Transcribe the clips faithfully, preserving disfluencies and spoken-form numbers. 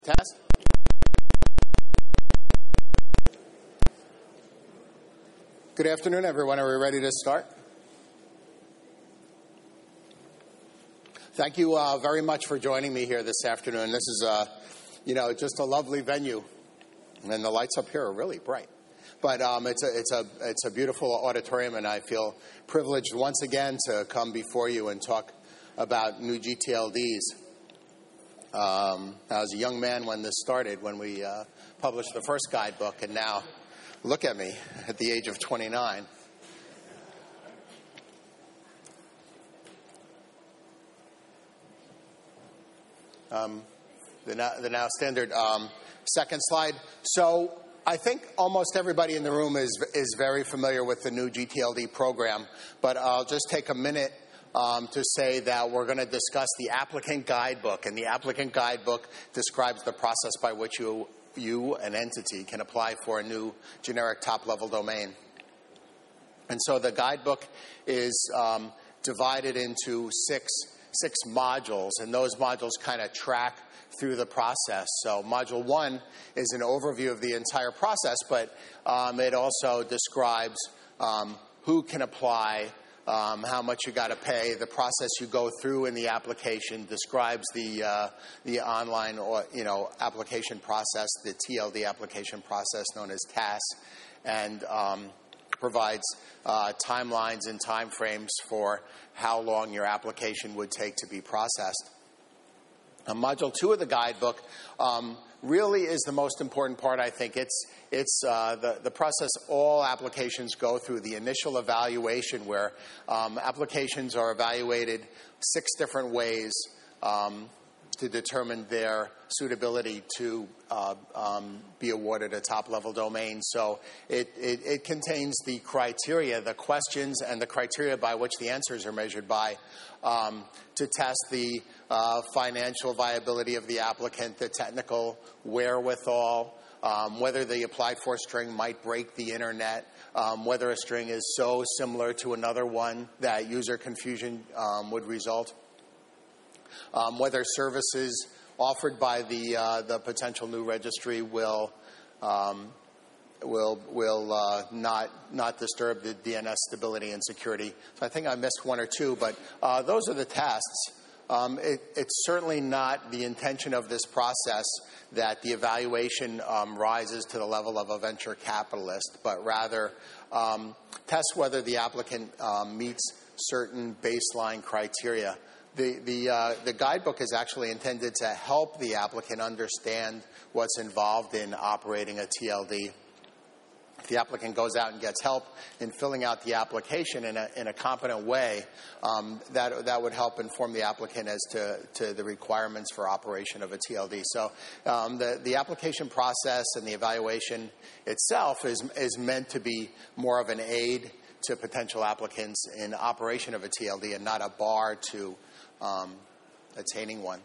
Test. Good afternoon, everyone. Are we ready to start? Thank you uh, very much for joining me here this afternoon. This is, uh, you know, just a lovely venue, and the lights up here are really bright. But um, it's a it's a it's a beautiful auditorium, and I feel privileged once again to come before you and talk about new G T L Ds. Um, I was a young man when this started, when we uh, published the first guidebook, and now, look at me, at the age of twenty-nine. Um, the, now, the now standard um, second slide. So I think almost everybody in the room is is very familiar with the new G T L D program, but I'll just take a minute Um, to say that we're going to discuss the applicant guidebook, and the applicant guidebook describes the process by which you, you, an entity, can apply for a new generic top-level domain. And so the guidebook is um, divided into six, six modules, and those modules kind of track through the process. So module one is an overview of the entire process, but um, it also describes um, who can apply, Um, how much you got to pay, the process you go through in the application, describes the uh, the online or you know application process, the T L D application process known as T A S, and um, provides uh, timelines and timeframes for how long your application would take to be processed. Uh, module two of the guidebook um, really is the most important part, I think. It's it's uh, the, the process all applications go through, the initial evaluation, where um, applications are evaluated six different ways um, to determine their suitability to uh, um, be awarded a top-level domain. So it, it, it contains the criteria, the questions, and the criteria by which the answers are measured by um, to test the uh, financial viability of the applicant, the technical wherewithal, um, whether the applied for string might break the internet, um, whether a string is so similar to another one that user confusion um, would result, um, whether services offered by the uh, the potential new registry will um, will will uh, not not disturb the D N S stability and security. So I think I missed one or two, but uh, those are the tests. Um, it, it's certainly not the intention of this process that the evaluation um, rises to the level of a venture capitalist, but rather um, tests whether the applicant um, meets certain baseline criteria. The the, uh, the guidebook is actually intended to help the applicant understand what's involved in operating a T L D. If the applicant goes out and gets help in filling out the application in a, in a competent way, um, that that would help inform the applicant as to, to the requirements for operation of a T L D. So um, the, the application process and the evaluation itself is, is meant to be more of an aid to potential applicants in operation of a T L D and not a bar to um, attaining one.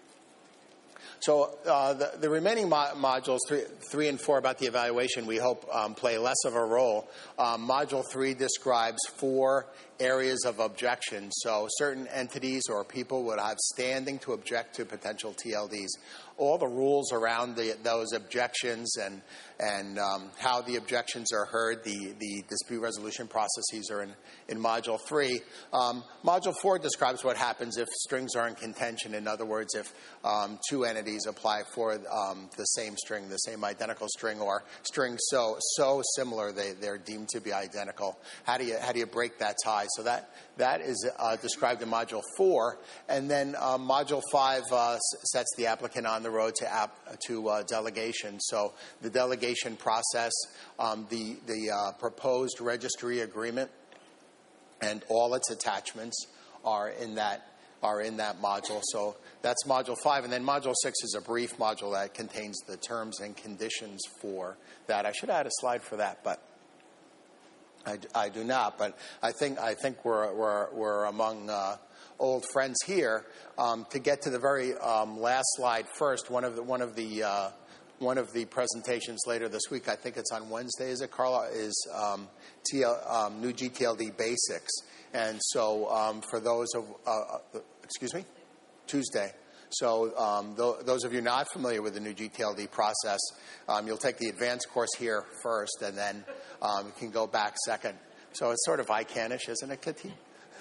So uh, the, the remaining mo- modules, three, three and four about the evaluation, we hope um, play less of a role. Um, module three describes four areas of objection. So certain entities or people would have standing to object to potential T L Ds. All the rules around the, those objections and and um, how the objections are heard, the, the dispute resolution processes are in, in Module three. Um, module four describes what happens if strings are in contention. In other words, if um, two entities apply for um, the same string, the same identical string, or strings so so similar they, they're deemed to be identical. How do you how do you break that tie? So that that is uh, described in Module four. And then uh, Module five uh, sets the applicant on the road to app, to uh, delegation. So the delegation process, um, the, the uh, proposed registry agreement, and all its attachments are in that are in that module. So that's Module five. And then Module six is a brief module that contains the terms and conditions for that. I should add a slide for that, but I, I do not, but I think I think we're we're, we're among uh, old friends here. Um, to get to the very um, last slide first, one of the one of the uh, one of the presentations later this week, I think it's on Wednesday, is it, Carla? Is um, T L, um, new G T L D basics, and so um, for those of uh, excuse me, Tuesday. So um, th- those of you not familiar with the new G T L D process, um, you'll take the advanced course here first, and then um, you can go back second. So it's sort of I CAN-ish, isn't it, Kitty?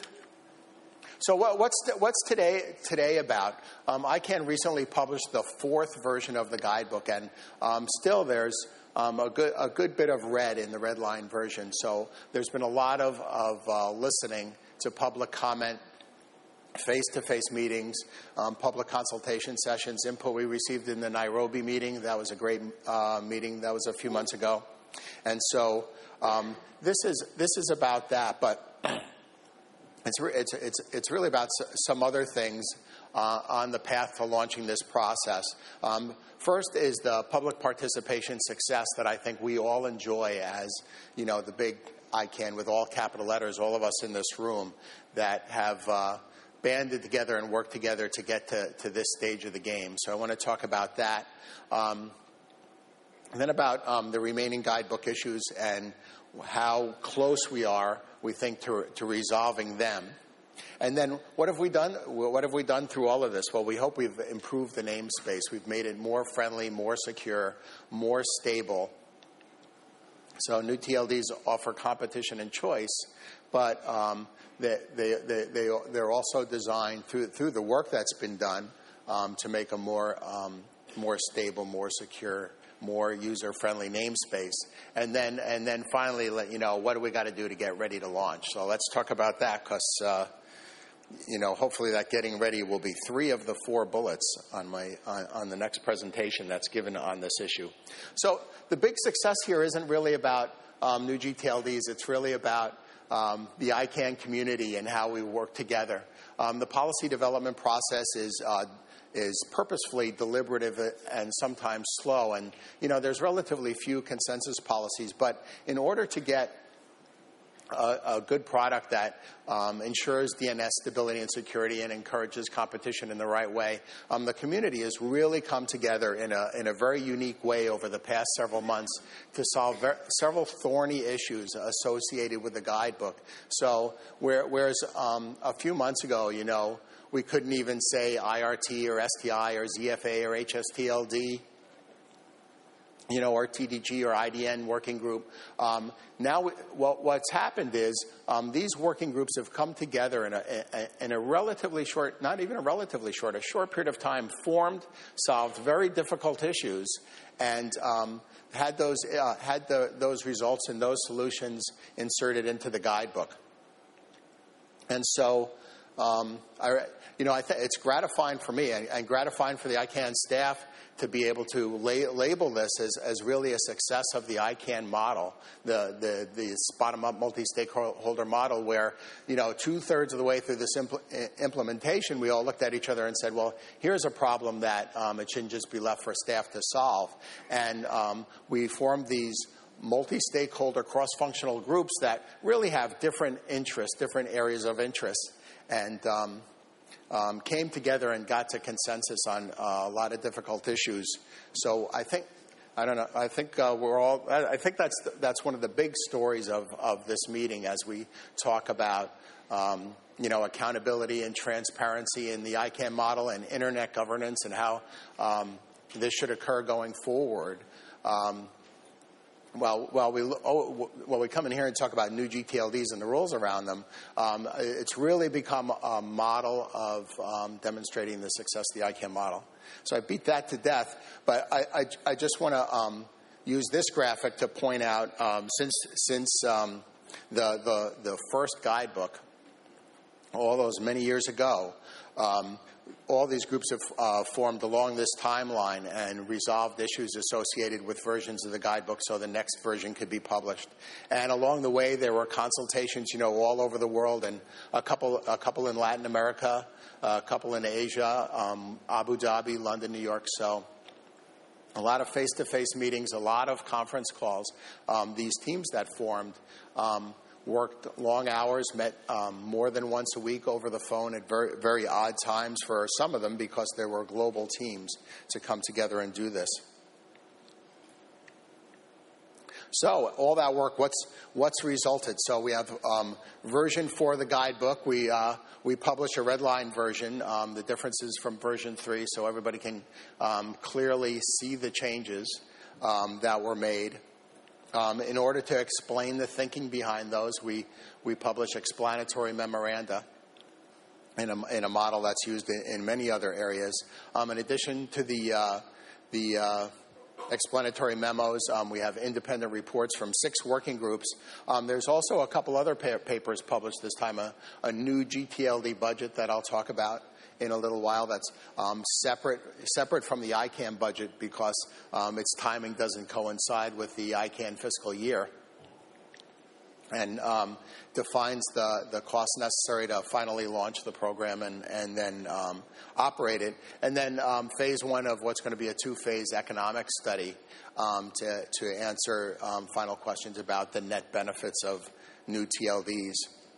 So what, what's what's today today about? Um, I CAN recently published the fourth version of the guidebook, and um, still there's um, a good a good bit of red in the red line version. So there's been a lot of of uh, listening to public comment, face-to-face meetings, um, public consultation sessions, input we received in the Nairobi meeting. That was a great uh, meeting. That was a few months ago, and so um, this is this is about that. But it's re- it's it's it's really about s- some other things uh, on the path to launching this process. Um, first is the public participation success that I think we all enjoy as, you know, the big I CAN with all capital letters, all of us in this room that have uh, banded together and worked together to get to, to this stage of the game. So I want to talk about that. Um, and then about um, the remaining guidebook issues and how close we are, we think, to, to resolving them. And then what have we done? What have we done through all of this? Well, we hope we've improved the namespace. We've made it more friendly, more secure, more stable. So new T L Ds offer competition and choice, but um, They, they, they, they, they're also designed through, through the work that's been done um, to make a more, um, more stable, more secure, more user-friendly namespace. And then, and then finally, let you know, what do we got to do to get ready to launch? So let's talk about that because, uh, you know, hopefully that getting ready will be three of the four bullets on, my, on, on the next presentation that's given on this issue. So the big success here isn't really about um, new G T L Ds. It's really about Um, the I CAN community and how we work together. Um, the policy development process is uh, is purposefully deliberative and sometimes slow. And, you know, there's relatively few consensus policies. But in order to get a, a good product that um, ensures D N S stability and security and encourages competition in the right way, um, the community has really come together in a in a very unique way over the past several months to solve ver- several thorny issues associated with the guidebook. So where, whereas um, a few months ago, you know, we couldn't even say I R T or S T I or Z F A or H S T L D, you know, or T D G or I D N working group. Um, now, what, what's happened is um, these working groups have come together in a, a, in a relatively short, not even a relatively short, a short period of time, formed, solved very difficult issues, and um, had those uh, had the, those results and those solutions inserted into the guidebook. And so, um, I, you know, I th- it's gratifying for me and, and gratifying for the I CAN staff to be able to la- label this as, as really a success of the I CAN model, the the, the bottom-up multi-stakeholder model where, you know, two-thirds of the way through this impl- implementation, we all looked at each other and said, well, here's a problem that um, it shouldn't just be left for staff to solve. And um, we formed these multi-stakeholder cross-functional groups that really have different interests, different areas of interest. And um, Um, came together and got to consensus on uh, a lot of difficult issues. So I think, I don't know, I think uh, we're all, I think that's that's one of the big stories of, of this meeting as we talk about, um, you know, accountability and transparency in the I CAN model and internet governance and how um, this should occur going forward. Um, Well, while we oh, while we come in here and talk about new G T L Ds and the rules around them, um, it's really become a model of um, demonstrating the success of the I CAN model. So I beat that to death, but I, I, I just want to um, use this graphic to point out um, since since um, the, the the first guidebook, all those many years ago. Um, All these groups have uh, formed along this timeline and resolved issues associated with versions of the guidebook so the next version could be published. And along the way, there were consultations, you know, all over the world, and a couple, a couple in Latin America, a couple in Asia, um, Abu Dhabi, London, New York. So a lot of face-to-face meetings, a lot of conference calls. Um, these teams that formed um, worked long hours, met um, more than once a week over the phone at very, very odd times for some of them because there were global teams to come together and do this. So all that work, what's what's resulted? So we have um, version four of the guidebook. We uh, we publish a red line version. Um, the differences from version three, so everybody can um, clearly see the changes um, that were made. Um, in order to explain the thinking behind those, we we publish explanatory memoranda in a, in a model that's used in, in many other areas. Um, in addition to the uh, the uh, explanatory memos, um, we have independent reports from six working groups. Um, there's also a couple other pa- papers published this time, a, a new G T L D budget that I'll talk about in a little while that's um, separate separate from the I CANN budget because um, its timing doesn't coincide with the I CANN fiscal year, and um, defines the, the costs necessary to finally launch the program and, and then um, operate it. And then um, phase one of what's going to be a two-phase economic study um, to, to answer um, final questions about the net benefits of new T L Ds.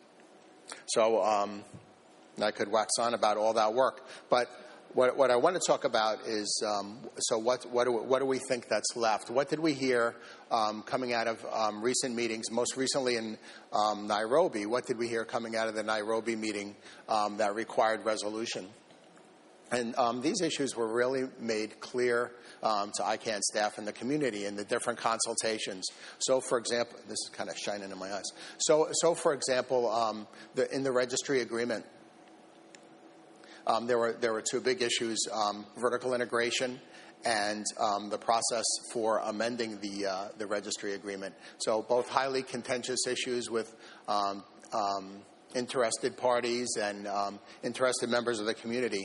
So um, I could wax on about all that work. But what, what I want to talk about is, um, so what, what, do, what do we think that's left? What did we hear um, coming out of um, recent meetings, most recently in um, Nairobi? What did we hear coming out of the Nairobi meeting um, that required resolution? And um, these issues were really made clear um, to I CANN staff and the community in the different consultations. So, for example, this is kind of shining in my eyes. So, so for example, um, the, in the registry agreement, Um, there were there were two big issues: um, vertical integration and um, the process for amending the uh, the registry agreement. So both highly contentious issues with um, um, interested parties and um, interested members of the community.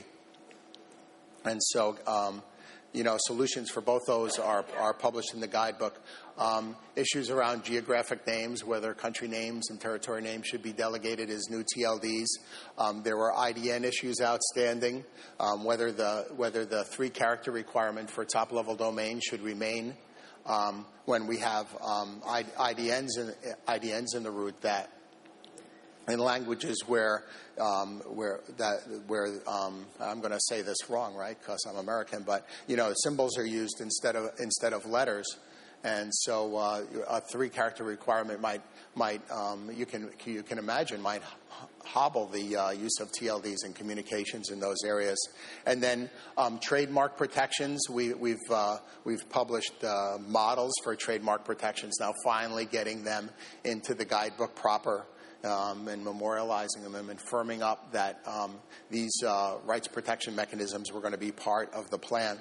And so, um, you know, solutions for both those are are published in the guidebook. Um, issues around geographic names, whether country names and territory names should be delegated as new T L Ds. Um, there were I D N issues outstanding, um, whether the whether the three-character requirement for top-level domain should remain um, when we have um, I D Ns in, I D Ns in the root that in languages where um, where that where um, I'm going to say this wrong, right? Because I'm American, but you know, symbols are used instead of instead of letters. And so uh, a three-character requirement might, might um, you can you can imagine, might hobble the uh, use of T L Ds in communications in those areas. And then um, trademark protections. We, we've uh, we've published uh, models for trademark protections. Now, finally, getting them into the guidebook proper. Um, and memorializing them and firming up that um, these uh, rights protection mechanisms were going to be part of the plan.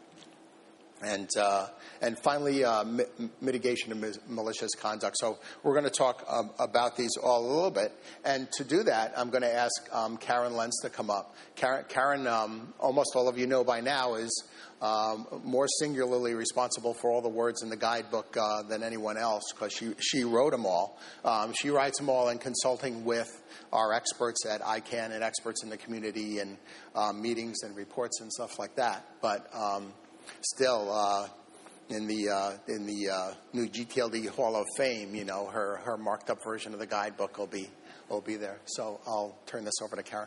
And uh, and finally, uh, mi- mitigation of mis- malicious conduct. So we're going to talk um, about these all a little bit. And to do that, I'm going to ask um, Karen Lenz to come up. Karen, Karen um, almost all of you know by now, is um, more singularly responsible for all the words in the guidebook uh, than anyone else because she, she wrote them all. Um, she writes them all in consulting with our experts at I CANN and experts in the community and um, meetings and reports and stuff like that. But um, Still, uh, in the uh, in the uh, new G T L D Hall of Fame, you know, her, her marked up version of the guidebook will be will be there. So I'll turn this over to Karen.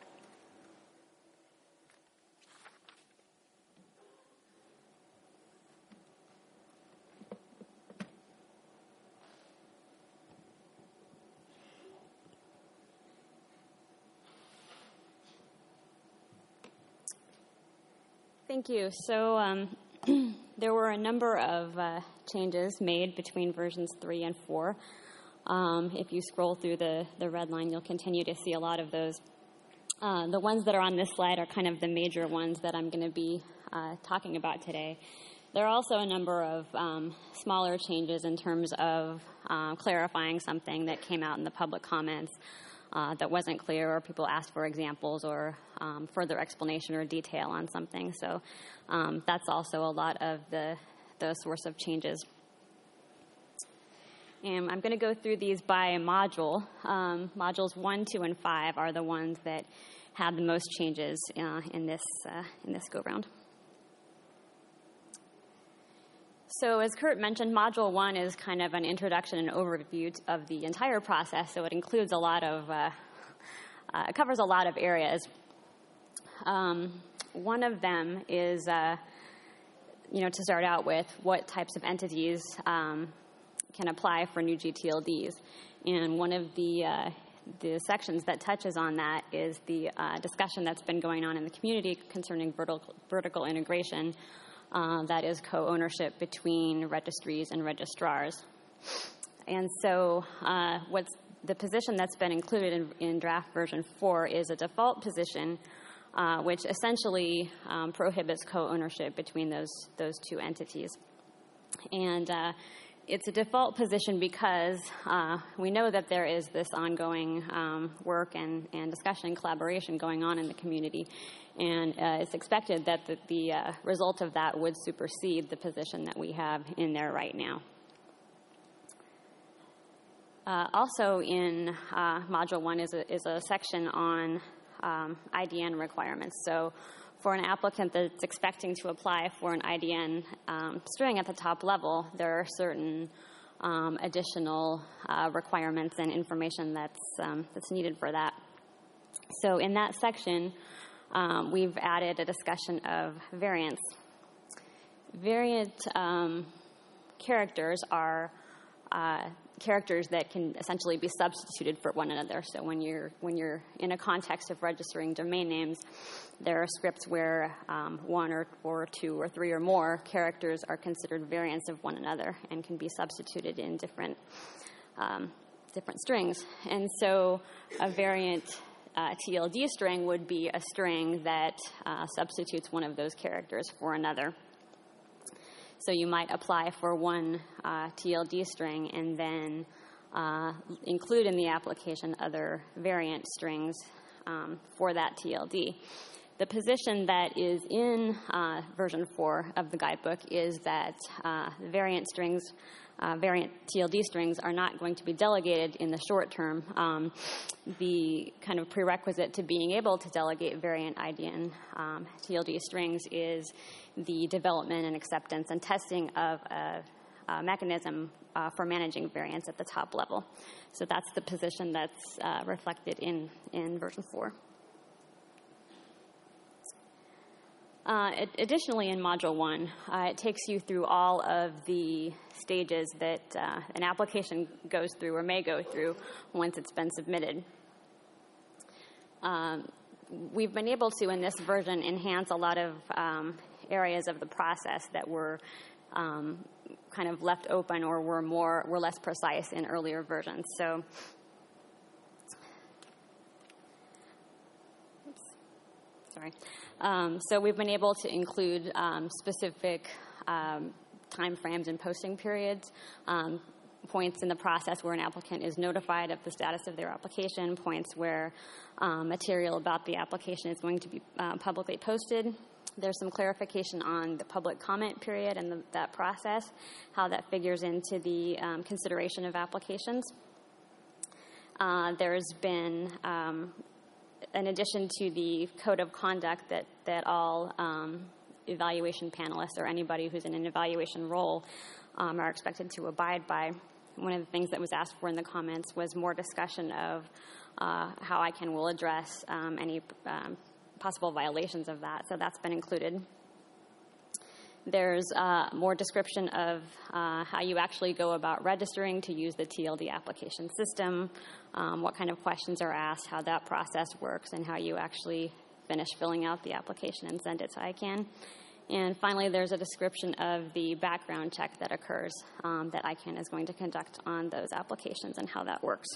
Thank you. So um, there were a number of uh, changes made between versions three and four. Um, if you scroll through the, the red line, you'll continue to see a lot of those. Uh, the ones that are on this slide are kind of the major ones that I'm going to be uh, talking about today. There are also a number of um, smaller changes in terms of uh, clarifying something that came out in the public comments Uh, that wasn't clear, or people asked for examples or um, further explanation or detail on something. So um, that's also a lot of the those sorts of changes. And I'm going to go through these by module. Um, modules one, two, and five are the ones that had the most changes uh, in this uh, in this go round. So as Kurt mentioned, Module one is kind of an introduction and overview of the entire process, so it includes a lot of, uh, uh, it covers a lot of areas. Um, one of them is, uh, you know, to start out with, what types of entities um, can apply for new G T L Ds. And one of the uh, the sections that touches on that is the uh, discussion that's been going on in the community concerning vertical, vertical integration, uh, that is co-ownership between registries and registrars. And so uh, what's the position that's been included in, in draft version four is a default position, uh, which essentially um, prohibits co-ownership between those, those two entities. And uh, it's a default position because uh, we know that there is this ongoing um, work and, and discussion and collaboration going on in the community. And uh, it's expected that the, the uh, result of that would supersede the position that we have in there right now. Uh, also in uh, Module one is a, is a section on um, I D N requirements. So for an applicant that's expecting to apply for an I D N um, string at the top level, there are certain um, additional uh, requirements and information that's, um, that's needed for that. So in that section, um, we've added a discussion of variants. Variant um, characters are uh, characters that can essentially be substituted for one another. So when you're when you're in a context of registering domain names, there are scripts where um, one or, or two or three or more characters are considered variants of one another and can be substituted in different um, different strings. And so a variant uh, T L D string would be a string that uh, substitutes one of those characters for another. So you might apply for one uh, T L D string and then uh, include in the application other variant strings um, for that T L D. The position that is in uh, version four of the guidebook is that uh, variant strings, uh, variant T L D strings are not going to be delegated in the short term. Um, the kind of prerequisite to being able to delegate variant I D N um, T L D strings is the development and acceptance and testing of a, a mechanism uh, for managing variants at the top level. So that's the position that's uh, reflected in, in version four. Uh, additionally, in Module one, uh, it takes you through all of the stages that uh, an application goes through or may go through once it's been submitted. Um, we've been able to, in this version, enhance a lot of um, areas of the process that were um, kind of left open or were more were less precise in earlier versions. So, oops, sorry. Um, so we've been able to include um, specific um, time frames and posting periods, um, points in the process where an applicant is notified of the status of their application, points where um, material about the application is going to be uh, publicly posted. There's some clarification on the public comment period and the, that process, how that figures into the um, consideration of applications. Uh, there's been um, in addition to the code of conduct that, that all um, evaluation panelists or anybody who's in an evaluation role um, are expected to abide by, one of the things that was asked for in the comments was more discussion of uh, how I can will address um, any um, possible violations of that. So that's been included. There's uh, more description of uh, how you actually go about registering to use the T L D application system, um, what kind of questions are asked, how that process works, and how you actually finish filling out the application and send it to I CANN. And finally, there's a description of the background check that occurs um, that I CANN is going to conduct on those applications and how that works.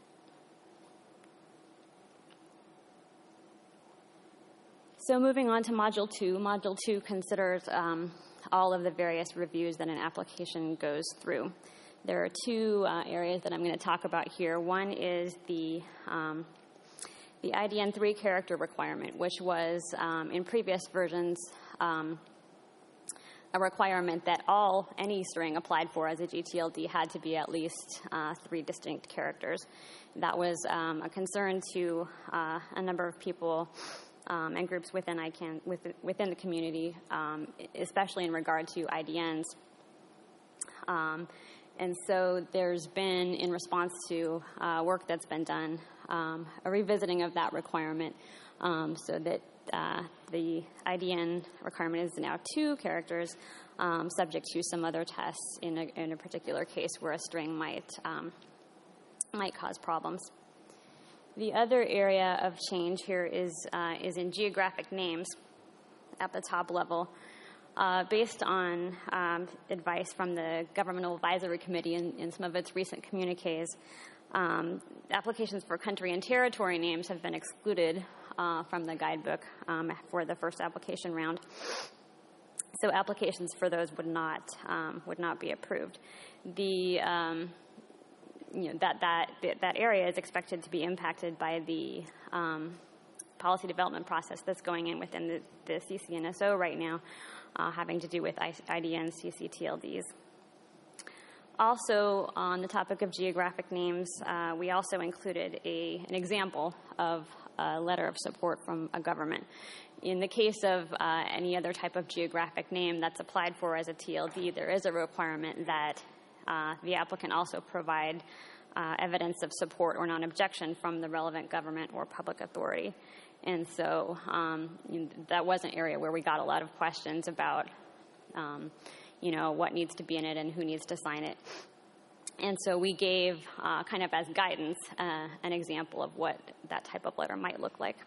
So moving on to Module two, Module two considers um, all of the various reviews that an application goes through. There are two uh, areas that I'm going to talk about here. One is the um, the I D N three character requirement, which was um, in previous versions um, a requirement that all any string applied for as a G T L D had to be at least uh, three distinct characters. That was um, a concern to uh, a number of people Um, and groups within I CANN, within the community, um, especially in regard to I D Ns. Um, and so there's been, in response to uh, work that's been done, um, a revisiting of that requirement um, so that uh, the I D N requirement is now two characters um, subject to some other tests in a, in a particular case where a string might, um, might cause problems. The other area of change here is, uh, is in geographic names at the top level. Uh, based on um, advice from the Governmental Advisory Committee in, in some of its recent communiques, um, applications for country and territory names have been excluded uh, from the guidebook um, for the first application round. So applications for those would not um, would not be approved. The um, you know that that that area is expected to be impacted by the um, policy development process that's going in within the, the C C N S O right now, uh, having to do with I D N C C T L Ds. Also, on the topic of geographic names, uh, we also included a, an example of a letter of support from a government. In the case of uh, any other type of geographic name that's applied for as a T L D, there is a requirement that uh, the applicant also provide uh, evidence of support or non-objection from the relevant government or public authority. And so um, that was an area where we got a lot of questions about, um, you know, what needs to be in it and who needs to sign it. And so we gave, uh, kind of as guidance, uh, an example of what that type of letter might look like.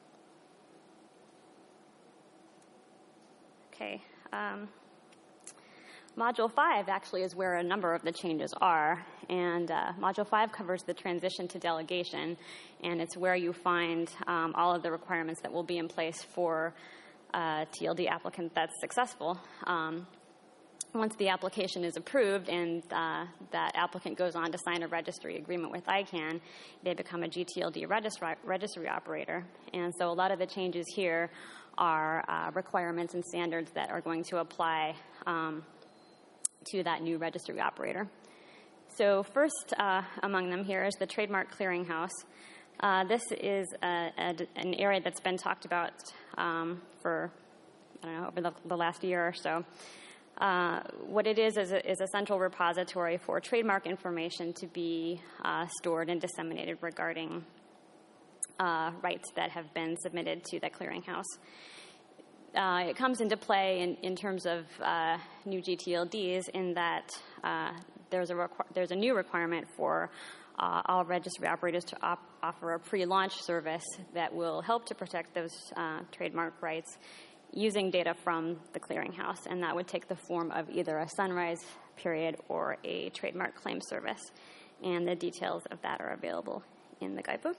Okay. Um, Module five actually is where a number of the changes are, and uh, Module five covers the transition to delegation, and it's where you find um, all of the requirements that will be in place for a T L D applicant that's successful. Um, once the application is approved and uh, that applicant goes on to sign a registry agreement with I CANN, they become a G T L D registry, registry operator. And so a lot of the changes here are uh, requirements and standards that are going to apply um, to that new registry operator. So first uh, among them here is the Trademark Clearinghouse. Uh, this is a, a, an area that's been talked about um, for, I don't know, over the, the last year or so. Uh, what it is is a, is a central repository for trademark information to be uh, stored and disseminated regarding uh, rights that have been submitted to the clearinghouse. Uh, it comes into play in, in terms of uh, new G T L Ds in that uh, there's a requ- there's a new requirement for uh, all registry operators to op- offer a pre-launch service that will help to protect those uh, trademark rights using data from the clearinghouse, and that would take the form of either a sunrise period or a trademark claim service. And the details of that are available in the guidebook.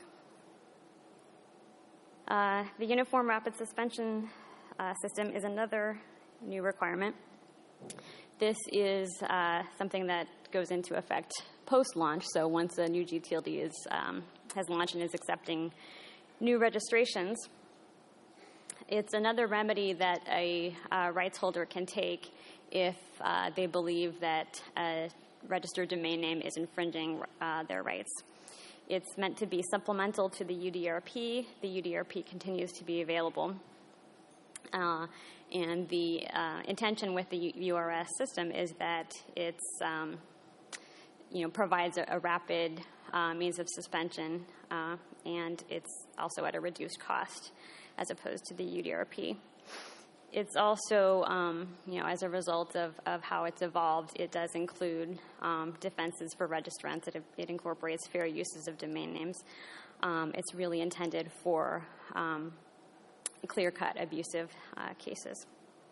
Uh, the Uniform Rapid Suspension uh, System is another new requirement. This is uh, something that goes into effect post-launch, so once a new G T L D is, um, has launched and is accepting new registrations. It's another remedy that a uh, rights holder can take if uh, they believe that a registered domain name is infringing uh, their rights. It's meant to be supplemental to the U D R P. The U D R P continues to be available. Uh, and the uh, intention with the U- URS system is that it's, um, you know, provides a, a rapid uh, means of suspension, uh, and it's also at a reduced cost as opposed to the U D R P. It's also, um, you know, as a result of, of how it's evolved, it does include um, defenses for registrants. It, it incorporates fair uses of domain names. Um, it's really intended for um, clear-cut abusive uh, cases.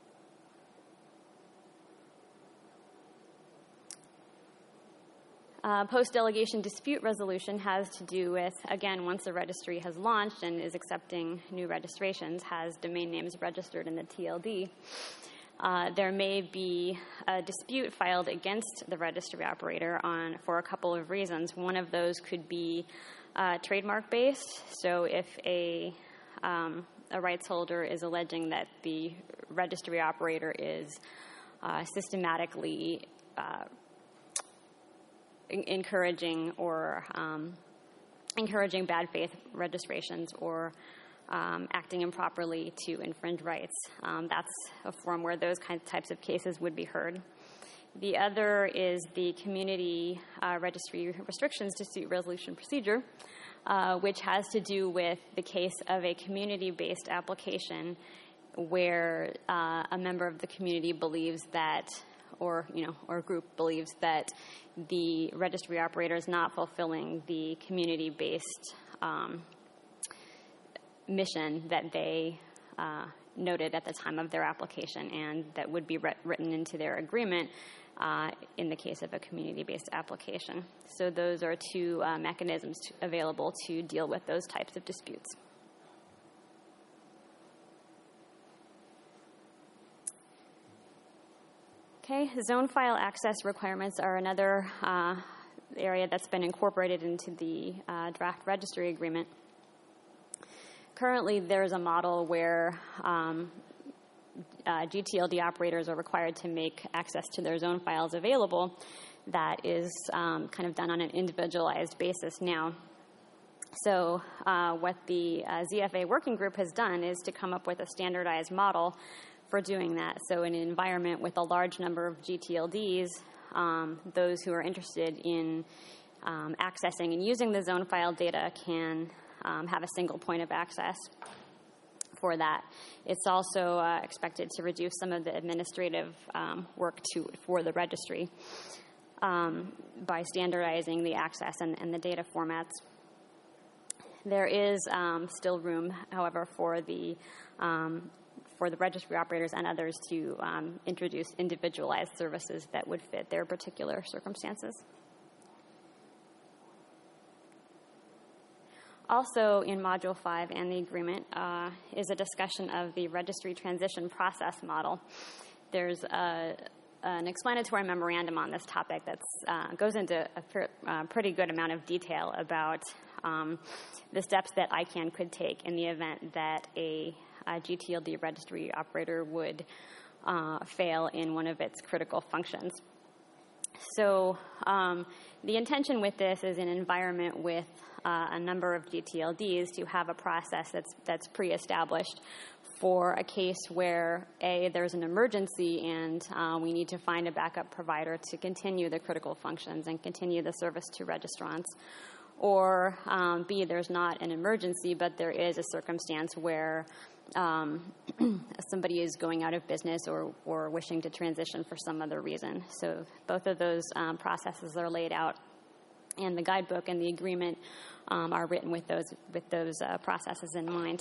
Uh, post-delegation dispute resolution has to do with, again, once the registry has launched and is accepting new registrations, has domain names registered in the T L D, uh, there may be a dispute filed against the registry operator on for a couple of reasons. One of those could be uh, trademark-based. So if a, um, a rights holder is alleging that the registry operator is uh, systematically uh, encouraging or um, encouraging bad faith registrations or um, acting improperly to infringe rights. Um, that's a forum where those kinds of types of cases would be heard. The other is the community uh, registry restrictions dispute resolution procedure, uh, which has to do with the case of a community-based application where uh, a member of the community believes that, or you know, or a group believes that the registry operator is not fulfilling the community-based um, mission that they uh, noted at the time of their application, and that would be writ- written into their agreement uh, in the case of a community-based application. So those are two uh, mechanisms to, available to deal with those types of disputes. Okay, zone file access requirements are another uh, area that's been incorporated into the uh, draft registry agreement. Currently, there's a model where um, uh, G T L D operators are required to make access to their zone files available. That is um, kind of done on an individualized basis now. So uh, what the uh, Z F A working group has done is to come up with a standardized model for doing that. So in an environment with a large number of G T L Ds, um, those who are interested in um, accessing and using the zone file data can um, have a single point of access for that. It's also uh, expected to reduce some of the administrative um, work to, for the registry um, by standardizing the access and, and the data formats. There is um, still room, however, for the um, for the registry operators and others to um, introduce individualized services that would fit their particular circumstances. Also in Module five and the agreement uh, is a discussion of the registry transition process model. There's a, an explanatory memorandum on this topic that uh, goes into a pr- uh, pretty good amount of detail about um, the steps that I CANN could take in the event that a Uh, G T L D registry operator would uh, fail in one of its critical functions. So um, the intention with this is an environment with uh, a number of G T L Ds to have a process that's that's pre-established for a case where, A, there's an emergency and uh, we need to find a backup provider to continue the critical functions and continue the service to registrants. Or um, B, there's not an emergency, but there is a circumstance where um, somebody is going out of business or, or wishing to transition for some other reason. So both of those um, processes are laid out, and the guidebook and the agreement um, are written with those, with those uh, processes in mind.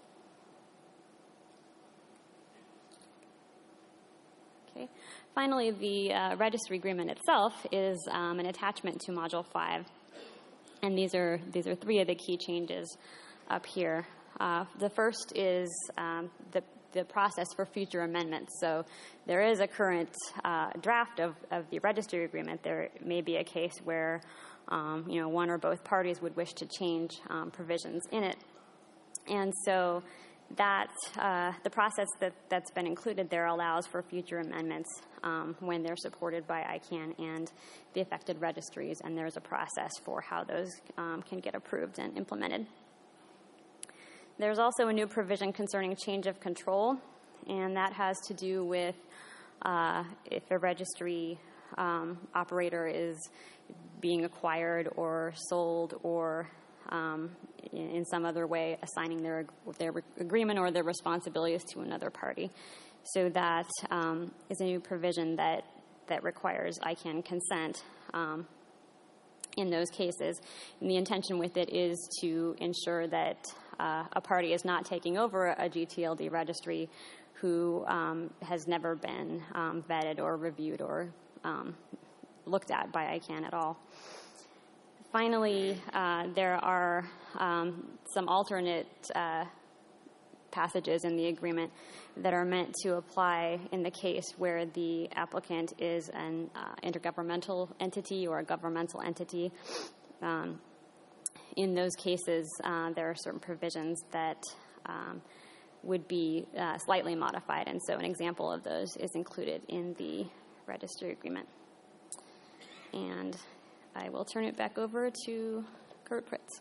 Okay. Finally, the uh, registry agreement itself is um, an attachment to Module five. And these are these are three of the key changes up here. Uh, the first is um, the the process for future amendments. So there is a current uh, draft of, of the registry agreement. There may be a case where um, you know one or both parties would wish to change um, provisions in it, and so that uh, the process that, that's been included there allows for future amendments um, when they're supported by I CANN and the affected registries, and there's a process for how those um, can get approved and implemented. There's also a new provision concerning change of control, and that has to do with uh, if a registry um, operator is being acquired or sold or Um, in, in some other way assigning their their agreement or their responsibilities to another party. So that um, is a new provision that, that requires I CANN consent um, in those cases. And the intention with it is to ensure that uh, a party is not taking over a G T L D registry who um, has never been um, vetted or reviewed or um, looked at by I CANN at all. Finally, uh, there are um, some alternate uh, passages in the agreement that are meant to apply in the case where the applicant is an uh, intergovernmental entity or a governmental entity. Um, in those cases, uh, there are certain provisions that um, would be uh, slightly modified, and so an example of those is included in the registry agreement. And I will turn it back over to Kurt Pritz.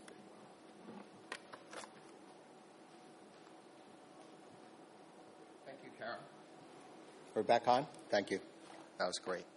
Thank you, Karen. We're back on? Thank you. That was great.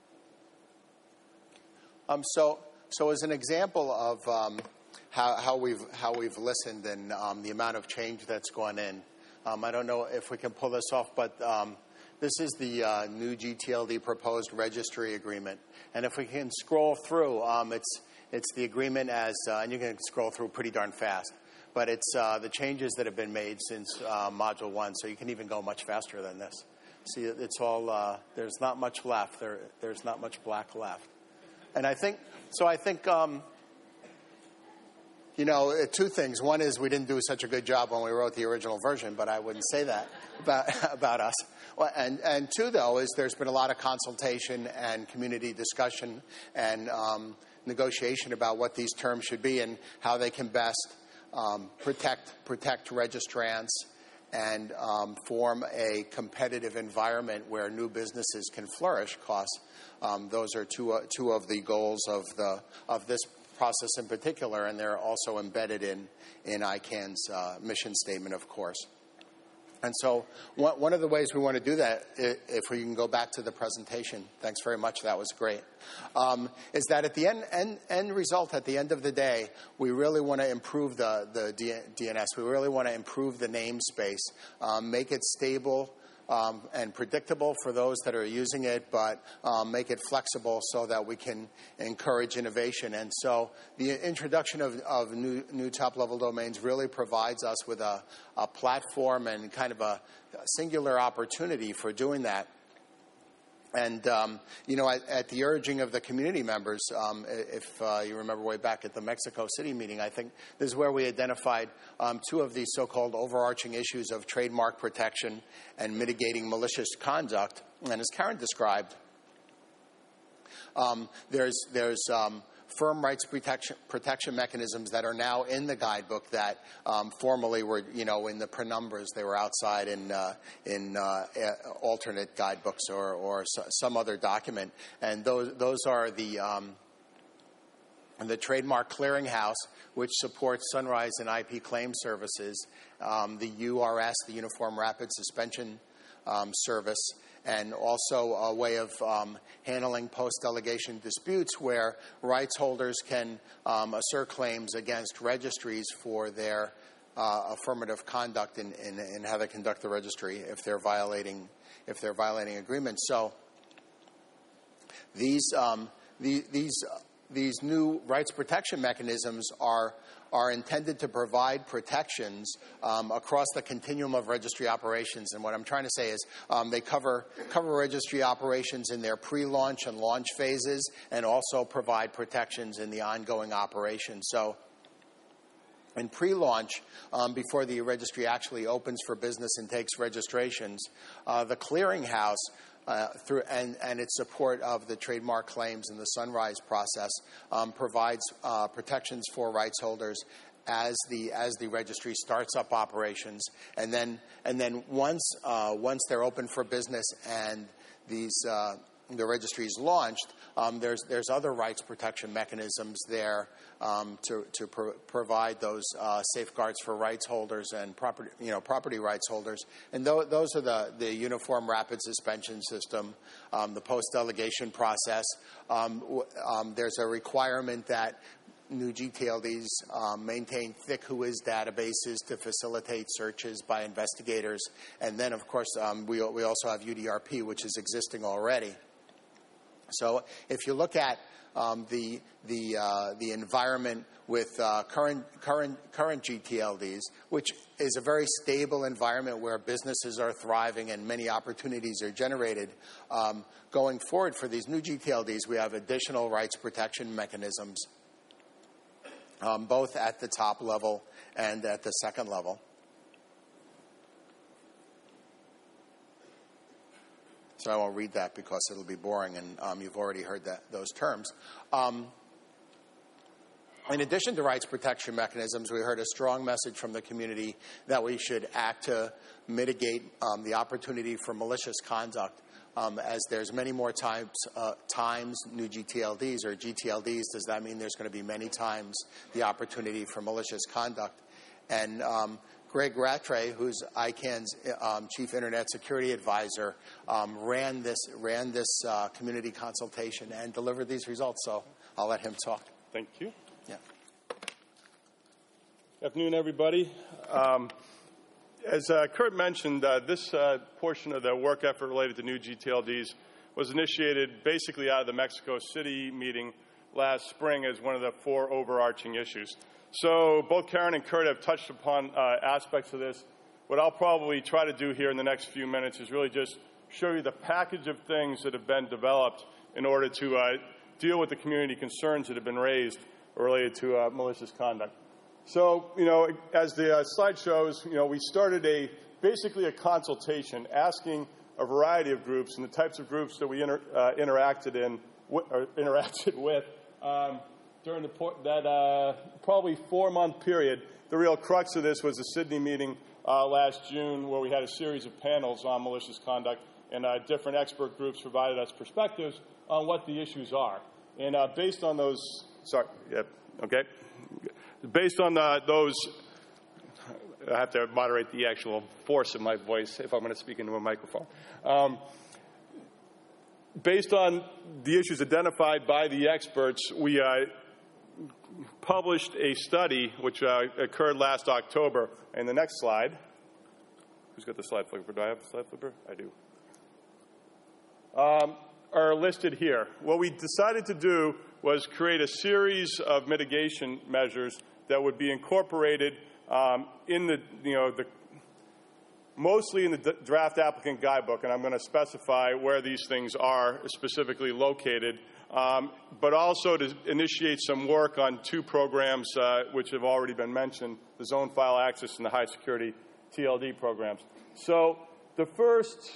Um, so, so as an example of um, how, how we've how we've listened and um, the amount of change that's gone in, Um, I don't know if we can pull this off, but um, this is the uh, new G T L D proposed registry agreement. And if we can scroll through, um, it's it's the agreement as, uh, and you can scroll through pretty darn fast, but it's uh, the changes that have been made since uh, Module one, so you can even go much faster than this. See, it's all, uh, there's not much left. There, there's not much black left. And I think, so I think, um, you know, two things. One is we didn't do such a good job when we wrote the original version, but I wouldn't say that about, about us. Well, and, and two, though, is there's been a lot of consultation and community discussion and um, negotiation about what these terms should be and how they can best um, protect, protect registrants and um, form a competitive environment where new businesses can flourish. Because um, those are two, uh, two of the goals of, the, of this process in particular, and they're also embedded in, in I CANN's uh, mission statement, of course. And so one, one of the ways we want to do that, if we can go back to the presentation, thanks very much, that was great, um, is that at the end, end, end result, at the end of the day, we really want to improve the, the D N S. We really want to improve the namespace, um, make it stable, Um, and predictable for those that are using it, but um, make it flexible so that we can encourage innovation. And so the introduction of, of new, new top-level domains really provides us with a, a platform and kind of a, a singular opportunity for doing that. And, um, you know, at, at the urging of the community members, um, if uh, you remember way back at the Mexico City meeting, I think this is where we identified um, two of these so-called overarching issues of trademark protection and mitigating malicious conduct. And as Karen described, um, there's, there's um, firm rights protection, protection mechanisms that are now in the guidebook that um, formerly were, you know, in the penumbras. They were outside in uh, in uh, alternate guidebooks or, or some other document. And those those are the um, the Trademark Clearinghouse, which supports Sunrise and I P claim services, um, the U R S, the Uniform Rapid Suspension um, Service, and also a way of um, handling post-delegation disputes where rights holders can um, assert claims against registries for their uh, affirmative conduct in, in, in how they conduct the registry if they're violating if they're violating agreements. So these um, the, these these new rights protection mechanisms are are intended to provide protections um, across the continuum of registry operations. And what I'm trying to say is um, they cover cover registry operations in their pre-launch and launch phases, and also provide protections in the ongoing operation. So in pre-launch, um, before the registry actually opens for business and takes registrations, uh, the clearinghouse Uh, through and, and its support of the trademark claims and the Sunrise process um, provides uh, protections for rights holders as the as the registry starts up operations, and then and then once uh, once they're open for business and these uh, the registry is launched, um, there's there's other rights protection mechanisms there um, to to pro- provide those uh, safeguards for rights holders and property you know property rights holders, and th- those are the the Uniform Rapid Suspension System, um, the post delegation process. Um, w- um, there's a requirement that new G T L Ds um, maintain thick WHOIS databases to facilitate searches by investigators, and then of course um, we we also have U D R P, which is existing already. So if you look at um, the the uh, the environment with uh, current current current G T L Ds, which is a very stable environment where businesses are thriving and many opportunities are generated, um, going forward for these new G T L Ds, we have additional rights protection mechanisms, um, both at the top level and at the second level. So I won't read that because it'll be boring, and um, you've already heard that those terms. Um, in addition to rights protection mechanisms, we heard a strong message from the community that we should act to mitigate um, the opportunity for malicious conduct. Um, as there's many more times, uh, times new G T L Ds or G T L Ds, does that mean there's going to be many times the opportunity for malicious conduct? And um, Greg Rattray, who's I CANN's um, Chief Internet Security Advisor, um, ran this ran this uh, community consultation and delivered these results. So I'll let him talk. Thank you. Yeah. Good afternoon, everybody. Um, as uh, Kurt mentioned, uh, this uh, portion of the work effort related to new G T L Ds was initiated basically out of the Mexico City meeting last spring as one of the four overarching issues. So both Karen and Kurt have touched upon uh, aspects of this. What I'll probably try to do here in the next few minutes is really just show you the package of things that have been developed in order to uh, deal with the community concerns that have been raised related to uh, malicious conduct. So, you know, as the uh, slide shows, you know, we started a basically a consultation asking a variety of groups and the types of groups that we inter, uh, interacted in or interacted with um, during the that uh, probably four-month period. The real crux of this was the Sydney meeting uh, last June, where we had a series of panels on malicious conduct, and uh, different expert groups provided us perspectives on what the issues are. And uh, based on those, sorry, yep, okay. Based on uh, those, I have to moderate the actual force of my voice if I'm going to speak into a microphone. Um, based on the issues identified by the experts, we uh, published a study which uh, occurred last October. And the next slide, who's got the slide flipper? Do I have the slide flipper? I do. Um, are listed here. What we decided to do was create a series of mitigation measures that would be incorporated um, in the, you know, the, mostly in the d- draft applicant guidebook, and I'm going to specify where these things are specifically located, um, but also to initiate some work on two programs uh, which have already been mentioned, the zone file access and the high security T L D programs. So the first,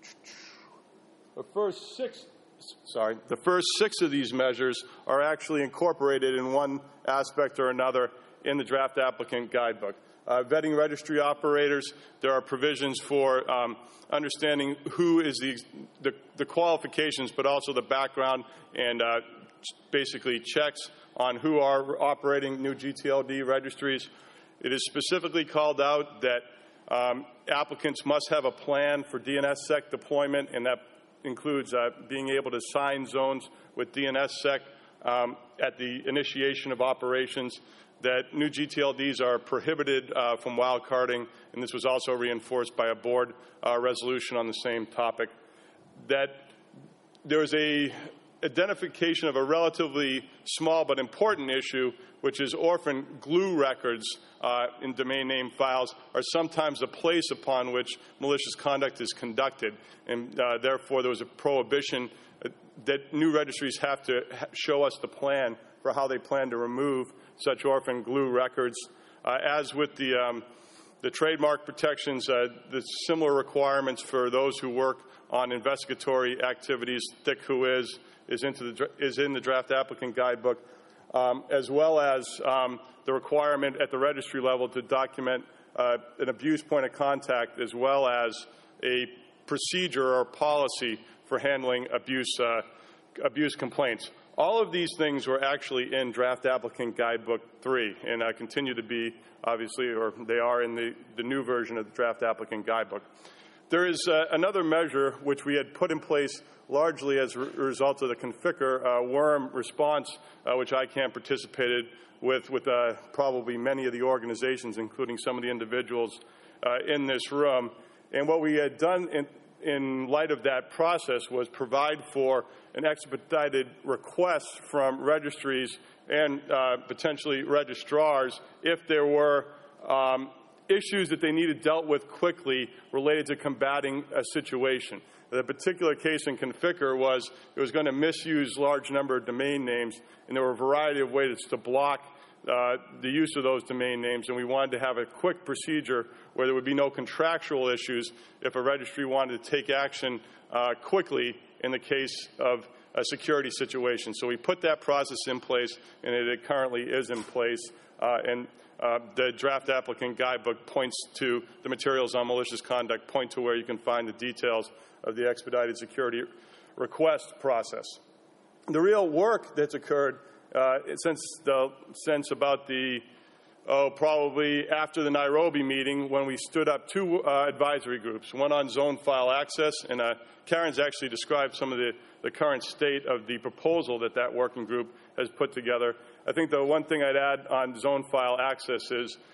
the first six Sorry, the first six of these measures are actually incorporated in one aspect or another in the draft applicant guidebook. Uh, vetting registry operators, there are provisions for um, understanding who is the, the, the qualifications, but also the background and uh, basically checks on who are operating new G T L D registries. It is specifically called out that um, applicants must have a plan for D N S sec deployment, and that includes uh, being able to sign zones with D N S sec um, at the initiation of operations, that new G T L Ds are prohibited uh, from wildcarding, and this was also reinforced by a board uh, resolution on the same topic, that there is a identification of a relatively small but important issue, which is orphan glue records uh, in domain name files are sometimes the place upon which malicious conduct is conducted. And uh, therefore, there was a prohibition that new registries have to ha- show us the plan for how they plan to remove such orphan glue records. Uh, as with the, um, the trademark protections, uh, the similar requirements for those who work on investigatory activities, Thick Who Is, is, into the, is in the draft applicant guidebook, um, as well as um, the requirement at the registry level to document uh, an abuse point of contact, as well as a procedure or policy for handling abuse, uh, abuse complaints. All of these things were actually in draft applicant guidebook three, and uh, continue to be, obviously, or they are in the, the new version of the draft applicant guidebook. There is uh, another measure which we had put in place largely as a result of the Conficker uh, worm response, uh, which I CAN participated with, with uh, probably many of the organizations, including some of the individuals uh, in this room. And what we had done in, in light of that process was provide for an expedited request from registries and uh, potentially registrars if there were um, issues that they needed dealt with quickly related to combating a situation. The particular case in Conficker was it was going to misuse large number of domain names, and there were a variety of ways to block uh, the use of those domain names, and we wanted to have a quick procedure where there would be no contractual issues if a registry wanted to take action uh, quickly in the case of a security situation. So we put that process in place, and it currently is in place, uh, and Uh, the draft applicant guidebook points to the materials on malicious conduct, point to where you can find the details of the expedited security request process. The real work that's occurred uh, since, the, since about the, oh, probably after the Nairobi meeting, when we stood up two uh, advisory groups, one on zone file access, and uh, Karen's actually described some of the, the current state of the proposal that that working group has put together. I think the one thing I'd add on zone file access is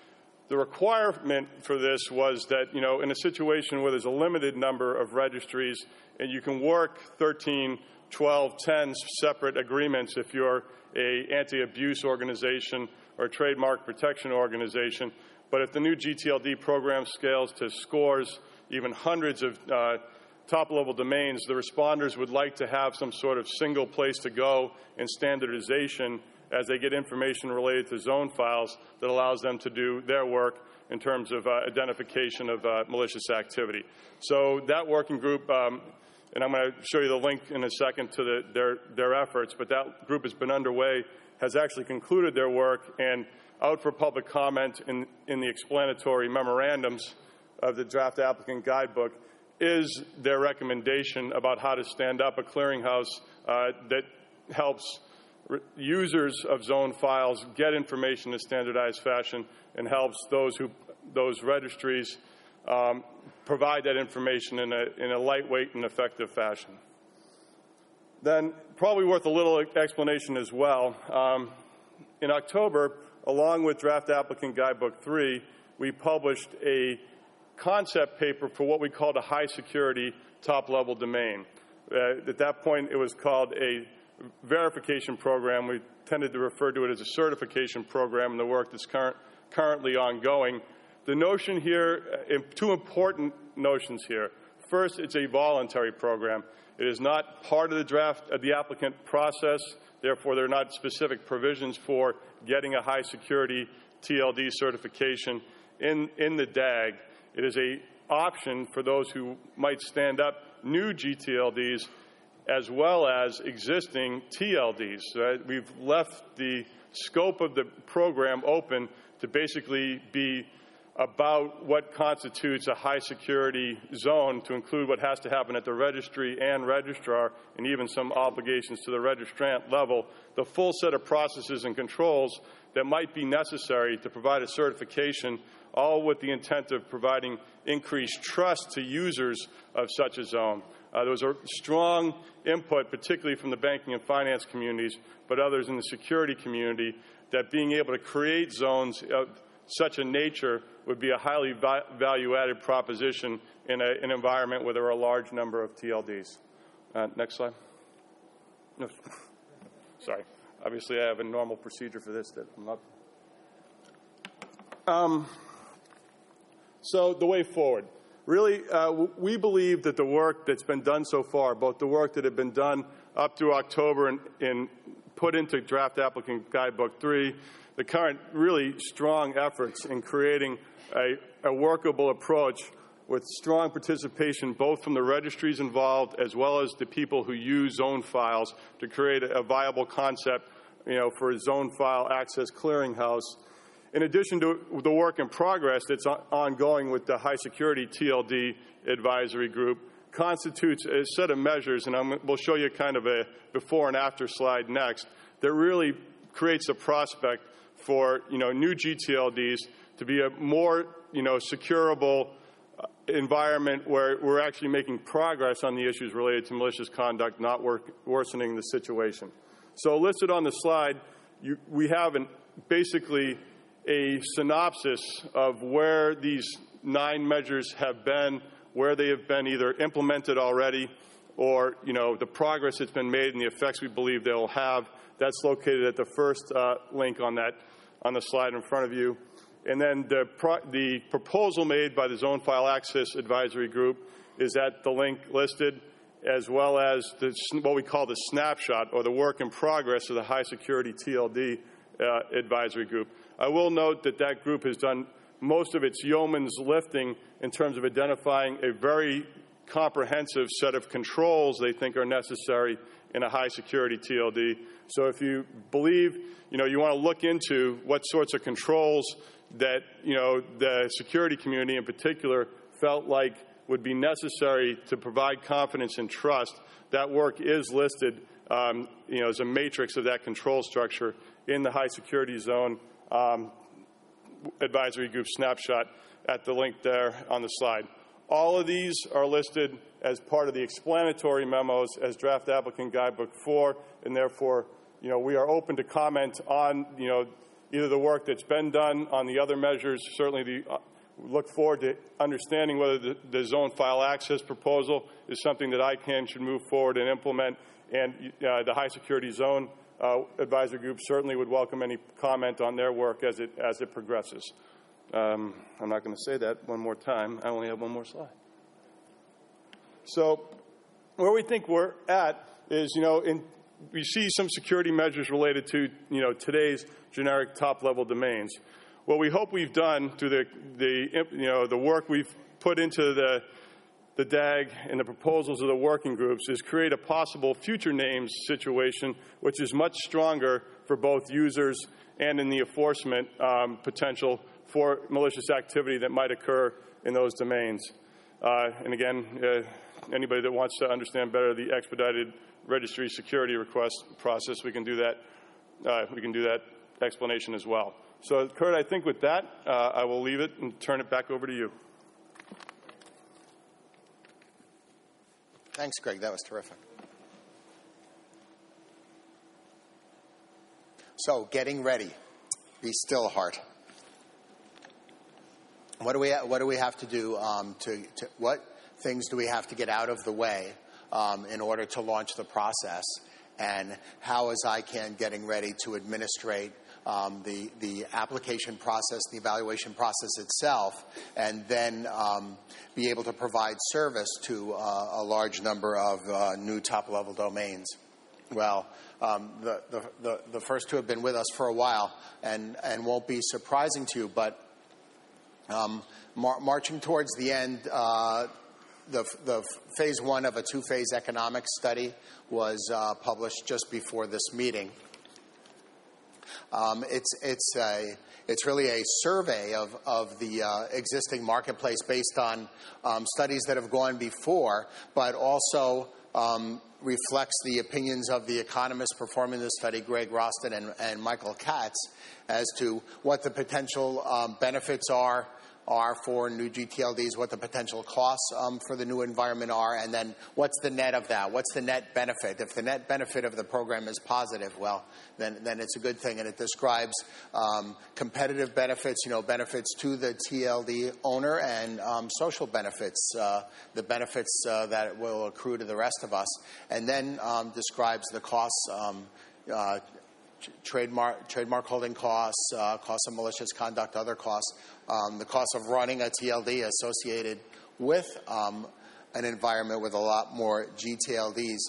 The requirement for this was that, you know, in a situation where there's a limited number of registries and you can work thirteen, twelve, ten separate agreements if you're a anti-abuse organization or a trademark protection organization, but if the new G T L D program scales to scores, even hundreds of uh, top-level domains, the responders would like to have some sort of single place to go and standardization as they get information related to zone files that allows them to do their work in terms of uh, identification of uh, malicious activity. So that working group, um, and I'm going to show you the link in a second to the, their, their efforts, but that group has been underway, has actually concluded their work, and out for public comment in, in the explanatory memorandums of the draft applicant guidebook is their recommendation about how to stand up a clearinghouse uh, that helps users of zone files get information in a standardized fashion and helps those who those registries um, provide that information in a, in a lightweight and effective fashion. Then, probably worth a little explanation as well. Um, in October, along with Draft Applicant Guidebook three, we published a concept paper for what we called a high-security top-level domain. Uh, at that point, it was called a verification program. We tended to refer to it as a certification program in the work that's current, currently ongoing. The notion here, uh, two important notions here. First, it's a voluntary program. It is not part of the draft of the applicant process. Therefore, there are not specific provisions for getting a high security T L D certification in, in the D A G. It is an option for those who might stand up new G T L Ds as well as existing T L Ds. Uh, we've left the scope of the program open to basically be about what constitutes a high security zone, to include what has to happen at the registry and registrar, and even some obligations to the registrant level, the full set of processes and controls that might be necessary to provide a certification, all with the intent of providing increased trust to users of such a zone. Uh, there was a strong input, particularly from the banking and finance communities, but others in the security community, that being able to create zones of such a nature would be a highly va value-added proposition in a, an environment where there are a large number of T L Ds. Uh, next slide. No. Sorry. Obviously, I have a normal procedure for this that I'm not. Um, so the way forward. Really, uh, we believe that the work that's been done so far, both the work that had been done up through October and, and put into Draft Applicant Guidebook three, the current really strong efforts in creating a, a workable approach with strong participation both from the registries involved as well as the people who use zone files to create a, a viable concept, you know, for a zone file access clearinghouse. In addition to the work in progress that's ongoing with the high security T L D advisory group, constitutes a set of measures, and I'm, we'll show you kind of a before and after slide next, that really creates a prospect for, you know, new G T L Ds to be a more, you know, securable environment where we're actually making progress on the issues related to malicious conduct, not work, worsening the situation. So listed on the slide, you, we have an, basically a synopsis of where these nine measures have been, where they have been either implemented already or, you know, the progress that's been made and the effects we believe they will have. That's located at the first uh, link on that, on the slide in front of you. And then the, pro the proposal made by the Zone File Access Advisory Group is at the link listed, as well as the, what we call the snapshot, or the work in progress of the High Security T L D uh, Advisory Group. I will note that that group has done most of its yeoman's lifting in terms of identifying a very comprehensive set of controls they think are necessary in a high security T L D. So if you believe, you know, you want to look into what sorts of controls that, you know, the security community in particular felt like would be necessary to provide confidence and trust, that work is listed, um, you know, as a matrix of that control structure in the high security zone um, advisory group snapshot at the link there on the slide. All of these are listed as part of the explanatory memos as Draft Applicant Guidebook four, and therefore, you know, we are open to comment on, you know, either the work that's been done on the other measures, certainly the, uh, look forward to understanding whether the, the zone file access proposal is something that I C A N should move forward and implement, and uh, the high security zone uh, advisory group certainly would welcome any comment on their work as it, as it progresses. Um, I'm not going to say that one more time. I only have one more slide. So where we think we're at is, you know, in, we see some security measures related to, you know, today's generic top-level domains. What we hope we've done through the, the, you know, the work we've put into the, the D A G and the proposals of the working groups is create a possible future names situation which is much stronger for both users and in the enforcement um, potential for malicious activity that might occur in those domains. Uh, and again, uh, anybody that wants to understand better the expedited registry security request process, we can do that. Uh, we can do that explanation as well. So, Kurt, I think with that, uh, I will leave it and turn it back over to you. Thanks, Greg. That was terrific. So, getting ready. Be still, heart. What do we what do we have to do um, to, to what things do we have to get out of the way um, in order to launch the process, and how is I C A N getting ready to administrate um, the the application process, the evaluation process itself, and then um, be able to provide service to uh, a large number of uh, new top-level domains? Well, um, the, the the the first two have been with us for a while, and and won't be surprising to you, but. Um, mar- marching towards the end, uh, the, the phase one of a two-phase economic study was uh, published just before this meeting. Um, it's it's a it's really a survey of of the uh, existing marketplace based on um, studies that have gone before, but also um, reflects the opinions of the economists performing the study, Greg Roston and, and Michael Katz, as to what the potential um, benefits are. are for new G T L Ds, what the potential costs um, for the new environment are, and then what's the net of that? What's the net benefit? If the net benefit of the program is positive, well, then then it's a good thing, and it describes um, competitive benefits, you know, benefits to the T L D owner, and um, social benefits, uh, the benefits uh, that will accrue to the rest of us, and then um, describes the costs, um, uh, trademark trademark holding costs, uh, costs of malicious conduct, other costs, um, the cost of running a T L D associated with um, an environment with a lot more G T L Ds.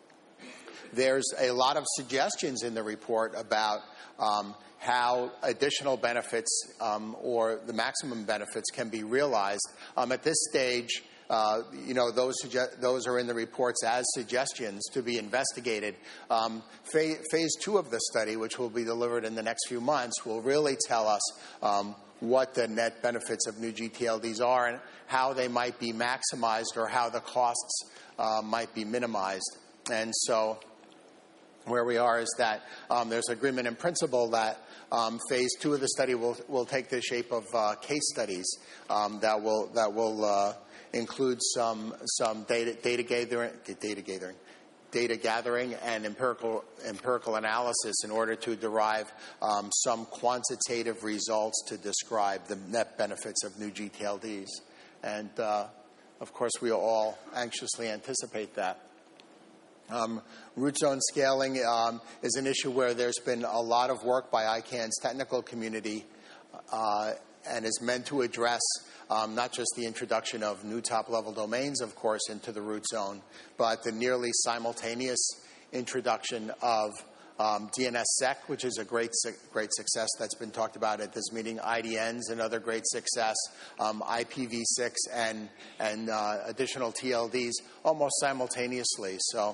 There's a lot of suggestions in the report about um, how additional benefits um, or the maximum benefits can be realized. Um, at this stage, Uh, you know, those suge- those are in the reports as suggestions to be investigated. Um, phase, phase two of the study, which will be delivered in the next few months, will really tell us um, what the net benefits of new G T L Ds are and how they might be maximized or how the costs uh, might be minimized. And so where we are is that um, there's agreement in principle that um, phase two of the study will will take the shape of uh, case studies um, that will that will uh, include some some data data gathering data gathering data gathering and empirical empirical analysis in order to derive um, some quantitative results to describe the net benefits of new G T L Ds. And uh, of course, we all anxiously anticipate that. Um, root zone scaling um, is an issue where there's been a lot of work by I C A N's technical community uh, and is meant to address um, not just the introduction of new top-level domains, of course, into the root zone, but the nearly simultaneous introduction of um, D N S sec, which is a great great success that's been talked about at this meeting, I D Ns, another great success, um, I P v six, and, and uh, additional T L Ds almost simultaneously. So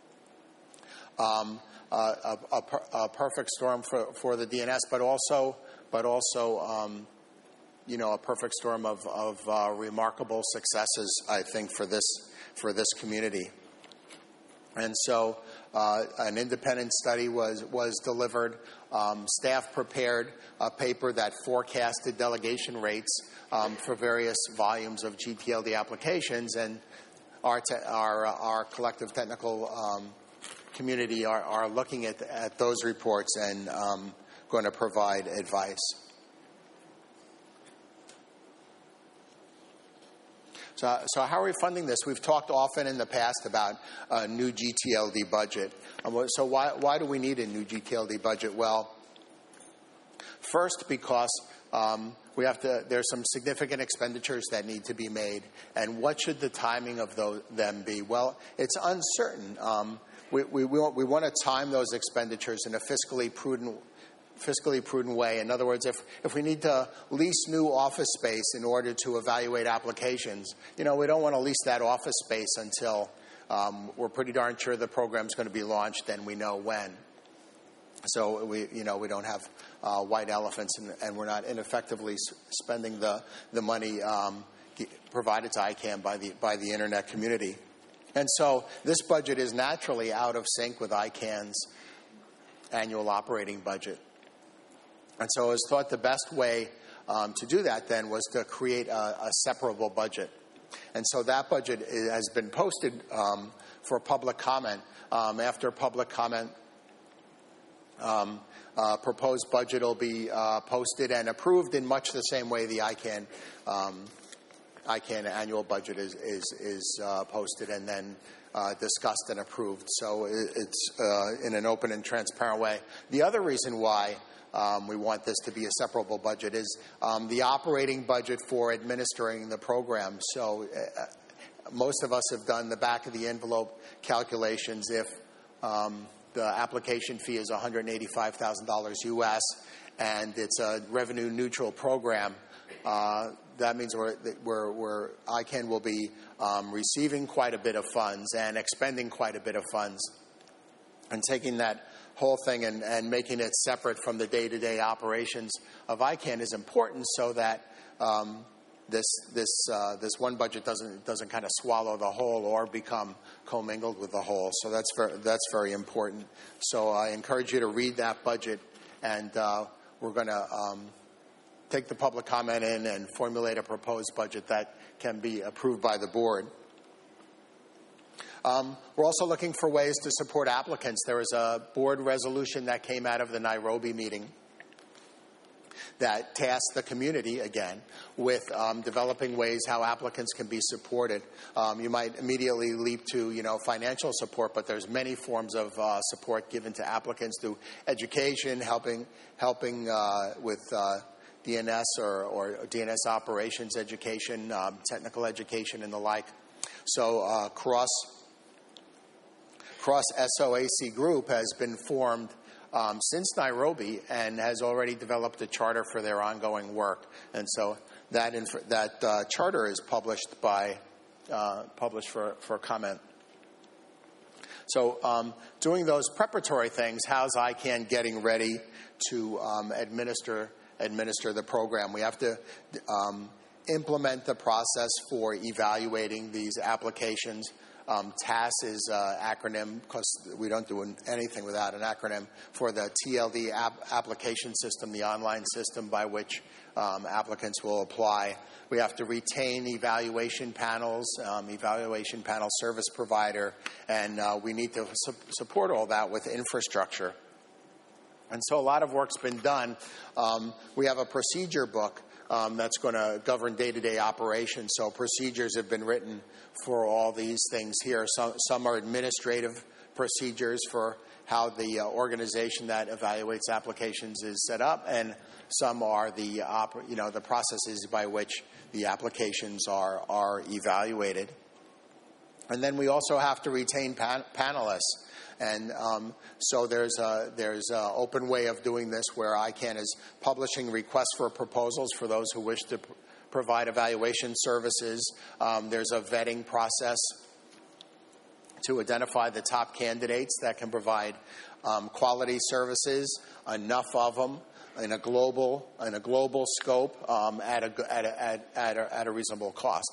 um, uh, a, a, a perfect storm for, for the D N S, but also, but also um, you know, a perfect storm of, of uh, remarkable successes, I think, for this for this community. And so uh, an independent study was, was delivered. Um, staff prepared a paper that forecasted delegation rates um, for various volumes of G T L D applications, and our, te- our, our collective technical um, community are, are looking at, at those reports and um, going to provide advice. So, so how are we funding this? We've talked often in the past about a new G T L D budget. Um, so why, why do we need a new G T L D budget? Well, first, because um, we have to. There's some significant expenditures that need to be made, and what should the timing of those, them be? Well, it's uncertain. Um, we, we, we, want, we want to time those expenditures in a fiscally prudent fiscally prudent way. In other words, if, if we need to lease new office space in order to evaluate applications, you know, we don't want to lease that office space until um, we're pretty darn sure the program's going to be launched and we know when. So we, you know, we don't have uh, white elephants, and, and we're not ineffectively spending the the money um, provided to I CANN by the by the internet community. And so this budget is naturally out of sync with I CANN's annual operating budget. And so it was thought the best way um, to do that then was to create a, a separable budget. And so that budget has been posted um, for public comment. Um, after public comment, um, uh, proposed budget will be uh, posted and approved in much the same way the I CANN um, I CANN annual budget is is, is uh, posted and then uh, discussed and approved. So it's uh, in an open and transparent way. The other reason why Um, we want this to be a separable budget is um, the operating budget for administering the program. So uh, most of us have done the back of the envelope calculations. If um, the application fee is one hundred eighty-five thousand dollars U S and it's a revenue neutral program, uh, that means we're, we're, we're, I CANN will be um, receiving quite a bit of funds and expending quite a bit of funds. And taking that whole thing and, and making it separate from the day-to-day operations of I CANN is important, so that um, this this uh, this one budget doesn't doesn't kind of swallow the whole or become commingled with the whole. So that's very, that's very important. So I encourage you to read that budget, and uh, we're going to um, take the public comment in and formulate a proposed budget that can be approved by the board. Um, we're also looking for ways to support applicants. There was a board resolution that came out of the Nairobi meeting that tasked the community, again, with um, developing ways how applicants can be supported. Um, you might immediately leap to, you know, financial support, but there's many forms of uh, support given to applicants through education, helping helping uh, with uh, D N S or, or D N S operations education, um, technical education, and the like. So uh, cross Cross S O A C group has been formed um, since Nairobi and has already developed a charter for their ongoing work. And so that inf- that uh, charter is published by uh, published for, for comment. So um, doing those preparatory things, how's I CANN getting ready to um, administer administer the program? We have to um, implement the process for evaluating these applications. Um, T A S is an acronym, because we don't do anything without an acronym, for the T L D app application system, the online system by which um, applicants will apply. We have to retain evaluation panels, um, evaluation panel service provider, and uh, we need to su- support all that with infrastructure. And so a lot of work's been done. Um, we have a procedure book um, that's going to govern day-to-day operations. So procedures have been written for all these things here. Some, some are administrative procedures for how the uh, organization that evaluates applications is set up, and some are the op- you know the processes by which the applications are are evaluated. And then we also have to retain pan- panelists. And um, so there's a there's an open way of doing this where I CANN is publishing requests for proposals for those who wish to pr- provide evaluation services. Um, there's a vetting process to identify the top candidates that can provide um, quality services, enough of them in a global in a global scope um, at a at a, at, at a at a reasonable cost.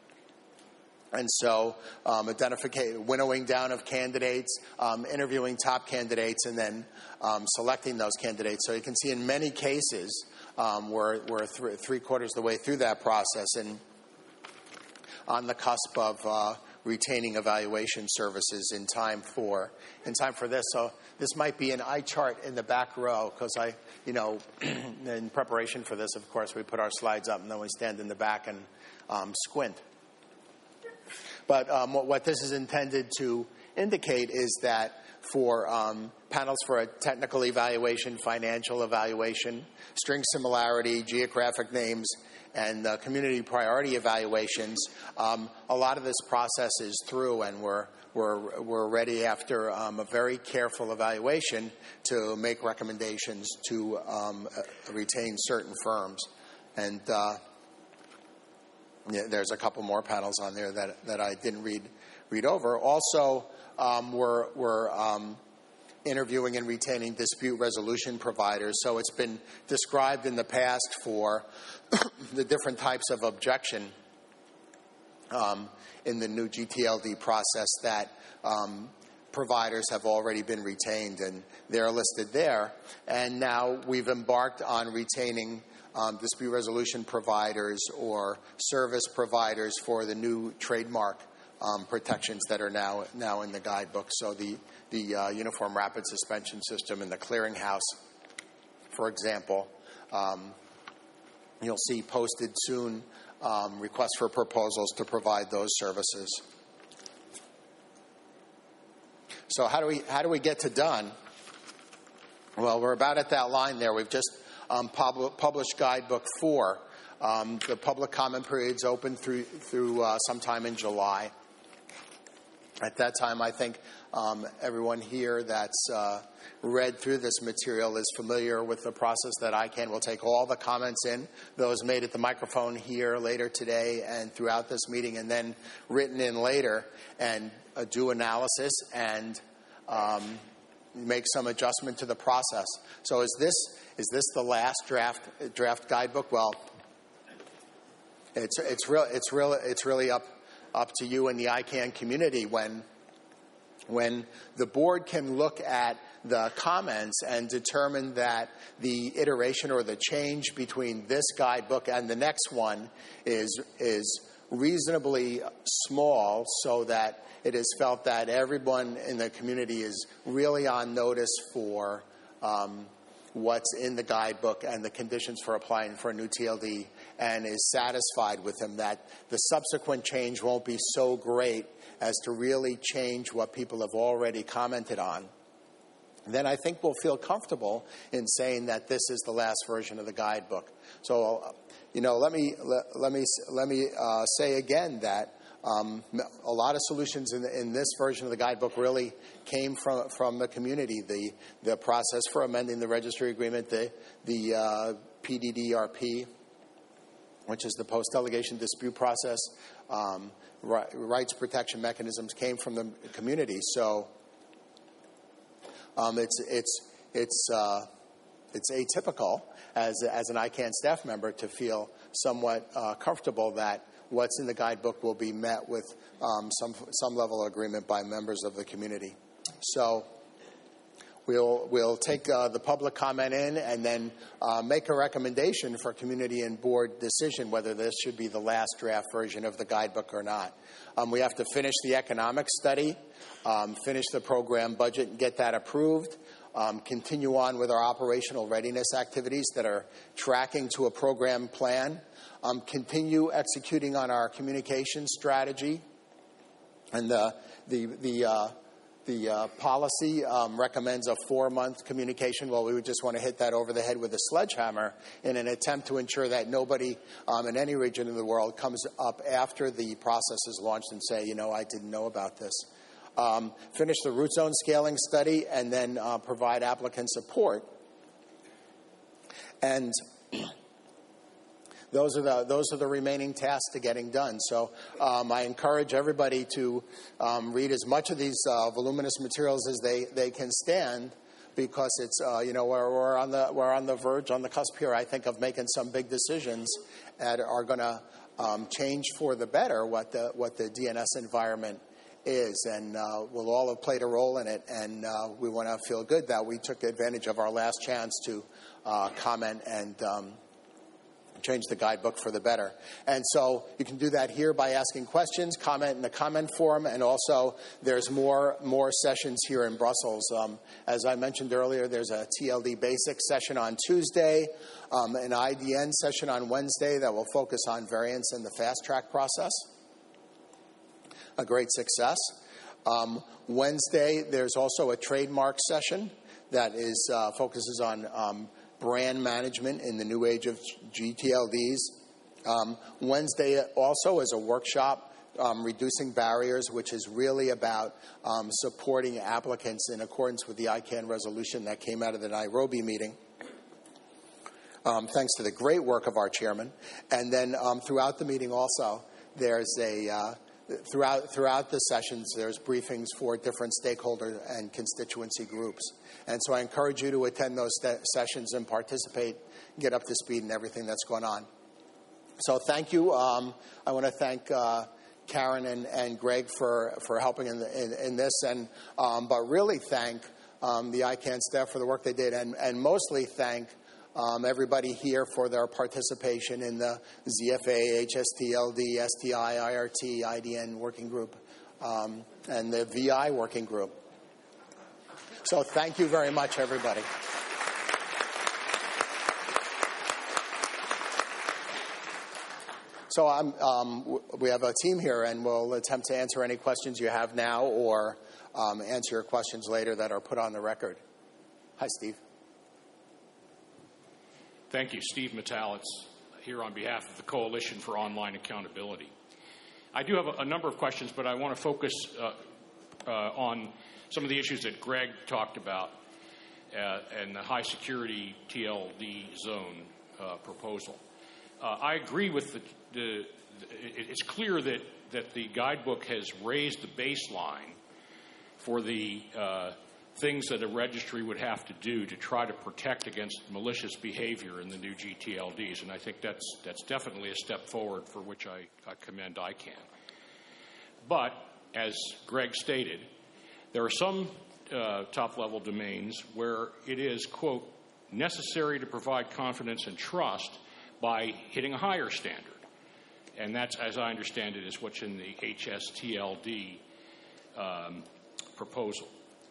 And so um, identification, winnowing down of candidates, um, interviewing top candidates, and then um, selecting those candidates. So you can see in many cases um, we're, we're th- three quarters of the way through that process and on the cusp of uh, retaining evaluation services in time for in time for this. So this might be an eye chart in the back row, because I, you know, in preparation for this, of course, we put our slides up and then we stand in the back and um, squint. But um, what, what this is intended to indicate is that for um, panels for a technical evaluation, financial evaluation, string similarity, geographic names, and uh, community priority evaluations, um, a lot of this process is through, and we're we're we're ready after um, a very careful evaluation to make recommendations to um, uh, retain certain firms. And uh, yeah, there's a couple more panels on there that that I didn't read read over. Also, um, we're we're um, interviewing and retaining dispute resolution providers. So it's been described in the past for the different types of objection um, in the new G T L D process that um, providers have already been retained, and they're listed there. And now we've embarked on retaining um, dispute resolution providers or service providers for the new trademark um, protections that are now now in the guidebook. So the the uh, Uniform Rapid Suspension System and the Clearinghouse, for example. Um, you'll see posted soon um, requests for proposals to provide those services. So how do we how do we get to done? Well, we're about at that line there. We've just um, pub- published Guidebook four. Um, the public comment period's open through through uh, sometime in July. At that time, I think um, everyone here that's uh, read through this material is familiar with the process that I can. We'll take all the comments in, those made at the microphone here later today and throughout this meeting, and then written in later, and uh, do analysis and um, make some adjustment to the process. So is this is this the last draft draft guidebook? Well, it's it's real it's real it's really up. up to you and the I CANN community when when the board can look at the comments and determine that the iteration or the change between this guidebook and the next one is is reasonably small, so that it is felt that everyone in the community is really on notice for um, what's in the guidebook and the conditions for applying for a new T L D, and is satisfied with them, that the subsequent change won't be so great as to really change what people have already commented on, then I think we'll feel comfortable in saying that this is the last version of the guidebook. So, you know, let me let, let me let me uh, say again that Um, a lot of solutions in, in this version of the guidebook really came from from the community. The the process for amending the registry agreement, the the uh, P D D R P, which is the post-delegation dispute process, um, right, rights protection mechanisms came from the community. So um, it's it's it's uh, it's atypical as as an I CANN staff member to feel somewhat uh, comfortable that what's in the guidebook will be met with um, some some level of agreement by members of the community. So we'll we'll take uh, the public comment in and then uh, make a recommendation for community and board decision whether this should be the last draft version of the guidebook or not. Um, we have to finish the economic study, um, finish the program budget, and get that approved. Um, continue on with our operational readiness activities that are tracking to a program plan. Um, continue executing on our communication strategy, and the the the uh, the uh, policy um, recommends a four-month communication. Well, we would just want to hit that over the head with a sledgehammer in an attempt to ensure that nobody um, in any region of the world comes up after the process is launched and say, you know, I didn't know about this. Um, finish the root zone scaling study, and then uh, provide applicant support. And those are the those are the remaining tasks to getting done. So um, I encourage everybody to um, read as much of these uh, voluminous materials as they, they can stand, because it's uh, you know we're, we're on the we're on the verge, on the cusp here, I think, of making some big decisions that are going to um, change for the better what the what the D N S environment is, and uh, we'll all have played a role in it, and uh, we want to feel good that we took advantage of our last chance to uh, comment and um, change the guidebook for the better. And so you can do that here by asking questions, comment in the comment forum, and also there's more more sessions here in Brussels. Um, as I mentioned earlier, there's a T L D Basics session on Tuesday, um, an I D N session on Wednesday that will focus on variance in the fast track process. A great success. Um, Wednesday, there's also a trademark session that is uh, focuses on um, brand management in the new age of G T L Ds. Um, Wednesday also is a workshop, um, Reducing Barriers, which is really about um, supporting applicants in accordance with the I CANN resolution that came out of the Nairobi meeting. Um, thanks to the great work of our chairman. And then um, throughout the meeting also, there's a uh, Throughout, throughout the sessions, there's briefings for different stakeholder and constituency groups. And so I encourage you to attend those sessions and participate, get up to speed in everything that's going on. So thank you. Um, I want to thank uh, Karen and, and Greg for, for helping in, the, in, in this, and um, but really thank um, the I CANN staff for the work they did, and, and mostly thank Um, everybody here for their participation in the Z F A, H S T L D, S T I, I R T, I D N working group, um, and the V I working group. So thank you very much, everybody. So I'm, um, we have a team here, and we'll attempt to answer any questions you have now or um, answer your questions later that are put on the record. Hi, Steve. Thank you. Steve Metalitz, here on behalf of the Coalition for Online Accountability. I do have a, a number of questions, but I want to focus uh, uh, on some of the issues that Greg talked about uh, and the high security T L D zone uh, proposal. Uh, I agree with the, the, the it's clear that, that the guidebook has raised the baseline for the uh, things that a registry would have to do to try to protect against malicious behavior in the new G T L Ds. And I think that's, that's definitely a step forward for which I, I commend I CANN. But, as Greg stated, there are some uh, top-level domains where it is, quote, necessary to provide confidence and trust by hitting a higher standard. And that's, as I understand it, is what's in the H S T L D um, proposal.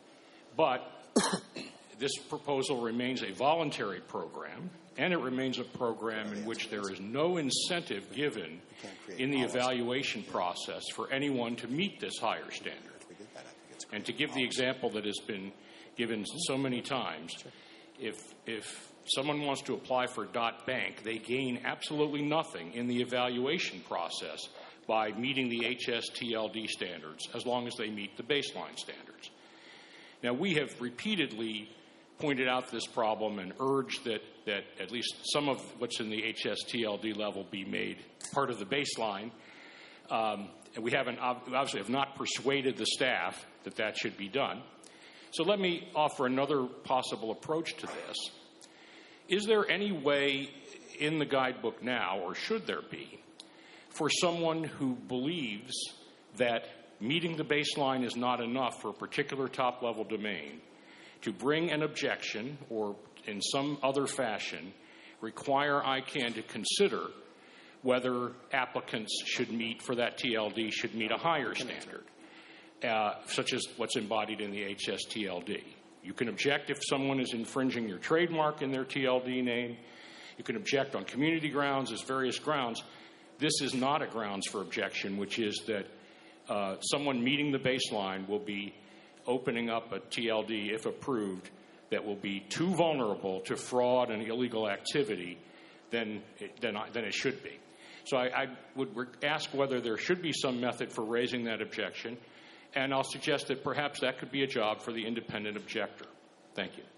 But this proposal remains a voluntary program, and it remains a program in which there is no incentive given in the evaluation process for anyone to meet this higher standard. And to give the example that has been given so many times, if, if someone wants to apply for .bank, they gain absolutely nothing in the evaluation process by meeting the H S T L D standards, as long as they meet the baseline standards. Now, we have repeatedly pointed out this problem and urged that, that at least some of what's in the H S T L D level be made part of the baseline. Um, and we haven't, obviously have not persuaded the staff that that should be done. So let me offer another possible approach to this. Is there any way in the guidebook now, or should there be, for someone who believes that meeting the baseline is not enough for a particular top-level domain to bring an objection or in some other fashion require I CANN to consider whether applicants should meet, for that T L D, should meet a higher standard, uh, such as what's embodied in the H S T L D. You can object if someone is infringing your trademark in their T L D name. You can object on community grounds, as various grounds. This is not a grounds for objection, which is that Uh, someone meeting the baseline will be opening up a T L D, if approved, that will be too vulnerable to fraud and illegal activity than it, than, than it should be. So I, I would ask whether there should be some method for raising that objection, and I'll suggest that perhaps that could be a job for the independent objector. Thank you.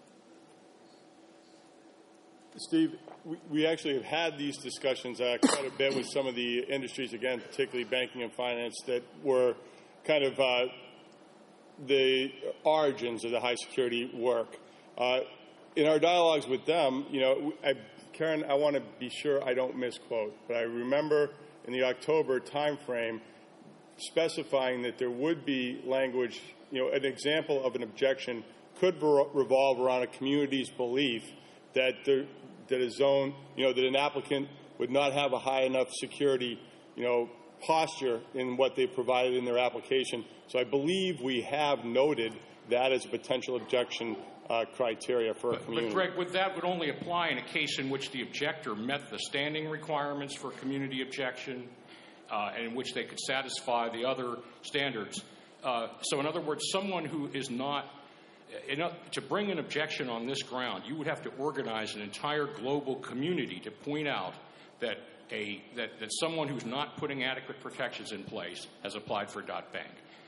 Steve, we, we actually have had these discussions uh, quite a bit with some of the industries, again, particularly banking and finance, that were kind of uh, the origins of the high security work. Uh, in our dialogues with them, you know, I, Karen, I want to be sure I don't misquote, but I remember in the October timeframe specifying that there would be language, you know, an example of an objection could revolve around a community's belief that there, that a zone, you know, that an applicant would not have a high enough security, you know, posture in what they provided in their application. So I believe we have noted that as a potential objection uh, criteria for but, a community. But, Greg, would that would only apply in a case in which the objector met the standing requirements for community objection, uh, and in which they could satisfy the other standards. Uh, so, in other words, someone who is not in a, to bring an objection on this ground, you would have to organize an entire global community to point out that a that, that someone who's not putting adequate protections in place has applied for dot bank.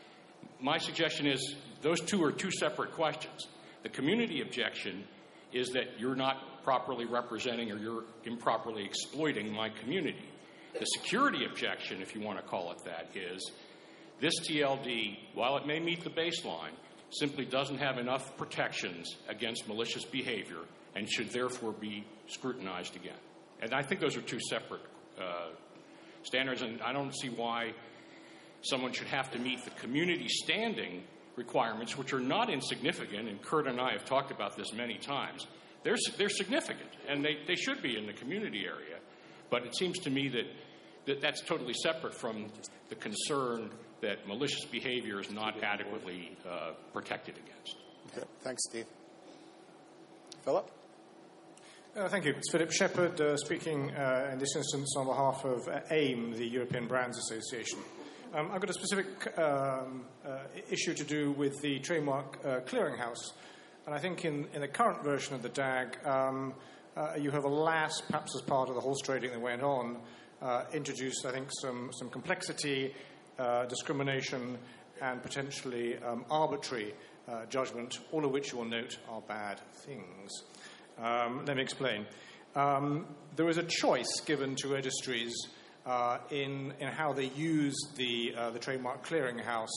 My suggestion is those two are two separate questions. The community objection is that you're not properly representing or you're improperly exploiting my community. The security objection, if you want to call it that, is this T L D, while it may meet the baseline, simply doesn't have enough protections against malicious behavior and should therefore be scrutinized again. And I think those are two separate uh, standards, and I don't see why someone should have to meet the community standing requirements, which are not insignificant, and Kurt and I have talked about this many times. They're, they're significant, and they, they should be in the community area. But it seems to me that, that that's totally separate from the concern that malicious behavior is not adequately uh, protected against. Okay. Thanks, Steve. Philip? Uh, thank you. It's Philip Shepherd uh, speaking uh, in this instance on behalf of uh, AIM, the European Brands Association. Um, I've got a specific um, uh, issue to do with the trademark uh, clearinghouse. And I think in, in the current version of the D A G, um, uh, you have, alas, perhaps as part of the horse trading that went on, uh, introduced, I think, some, some complexity, uh, discrimination, and potentially um, arbitrary uh, judgment, all of which you will note are bad things. Um, let me explain. Um, there is a choice given to registries uh, in, in how they use the, uh, the trademark clearinghouse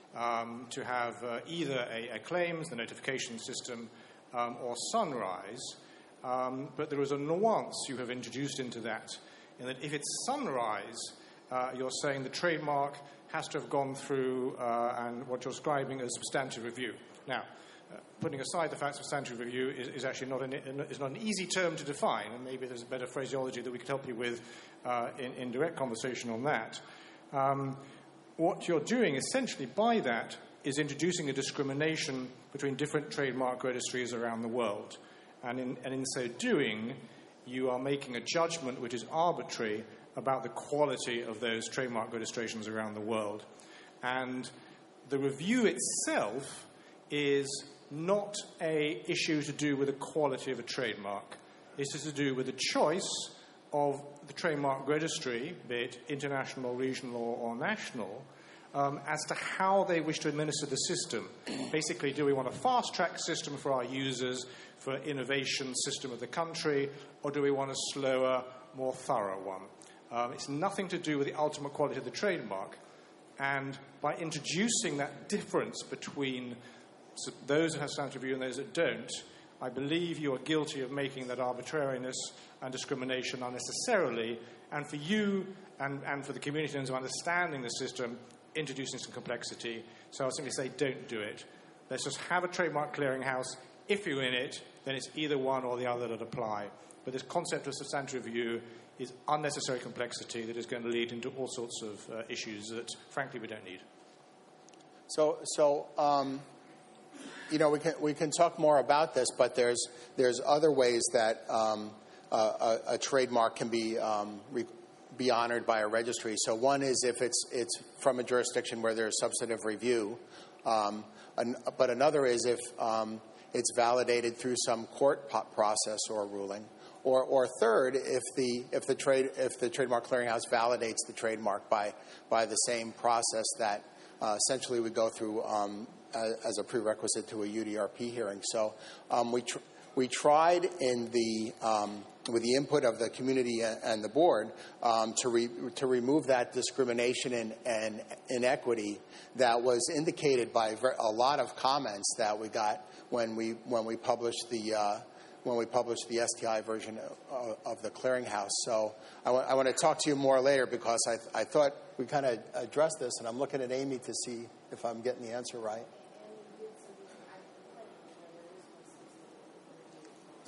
um, to have uh, either a, a claims, the notification system, um, or Sunrise. Um, but there is a nuance you have introduced into that, in that if it's Sunrise, uh, you're saying the trademark has to have gone through uh, and what you're describing as substantive review. Now, Uh, putting aside the fact that substantive review is, is actually not an, is not an easy term to define, and maybe there's a better phraseology that we could help you with uh, in, in direct conversation on that. Um, what you're doing essentially by that is introducing a discrimination between different trademark registries around the world. And in, and in so doing, you are making a judgment which is arbitrary about the quality of those trademark registrations around the world. And the review itself is not a issue to do with the quality of a trademark. This is to do with the choice of the trademark registry, be it international, regional, or, or national, um, as to how they wish to administer the system. Basically, do we want a fast-track system for our users, for innovation system of the country, or do we want a slower, more thorough one? Um, it's nothing to do with the ultimate quality of the trademark. And by introducing that difference between so those that have substantive review and those that don't, I believe you are guilty of making that arbitrariness and discrimination unnecessarily, and for you and, and for the community in terms of understanding the system, introducing some complexity. So I'll simply say, don't do it. Let's just have a trademark clearinghouse. If you're in it, then it's either one or the other that apply. But this concept of substantive review is unnecessary complexity that is going to lead into all sorts of uh, issues that, frankly, we don't need. So, so um, you know, we can we can talk more about this, but there's there's other ways that um, a, a trademark can be um, re- be honored by a registry. So one is if it's it's from a jurisdiction where there's substantive review, um, an, but another is if um, it's validated through some court po- process or ruling. Or, or third, if the if the trade if the trademark clearinghouse validates the trademark by by the same process that uh, essentially we go through um, as, as a prerequisite to a U D R P hearing. So um, we tr- we tried in the um, with the input of the community and the board um, to re- to remove that discrimination and, and inequity that was indicated by a lot of comments that we got when we when we published the. Uh, when we published the S T I version of, of the clearinghouse. So I, w- I want to talk to you more later because I, th- I thought we kind of addressed this, and I'm looking at Amy to see if I'm getting the answer right.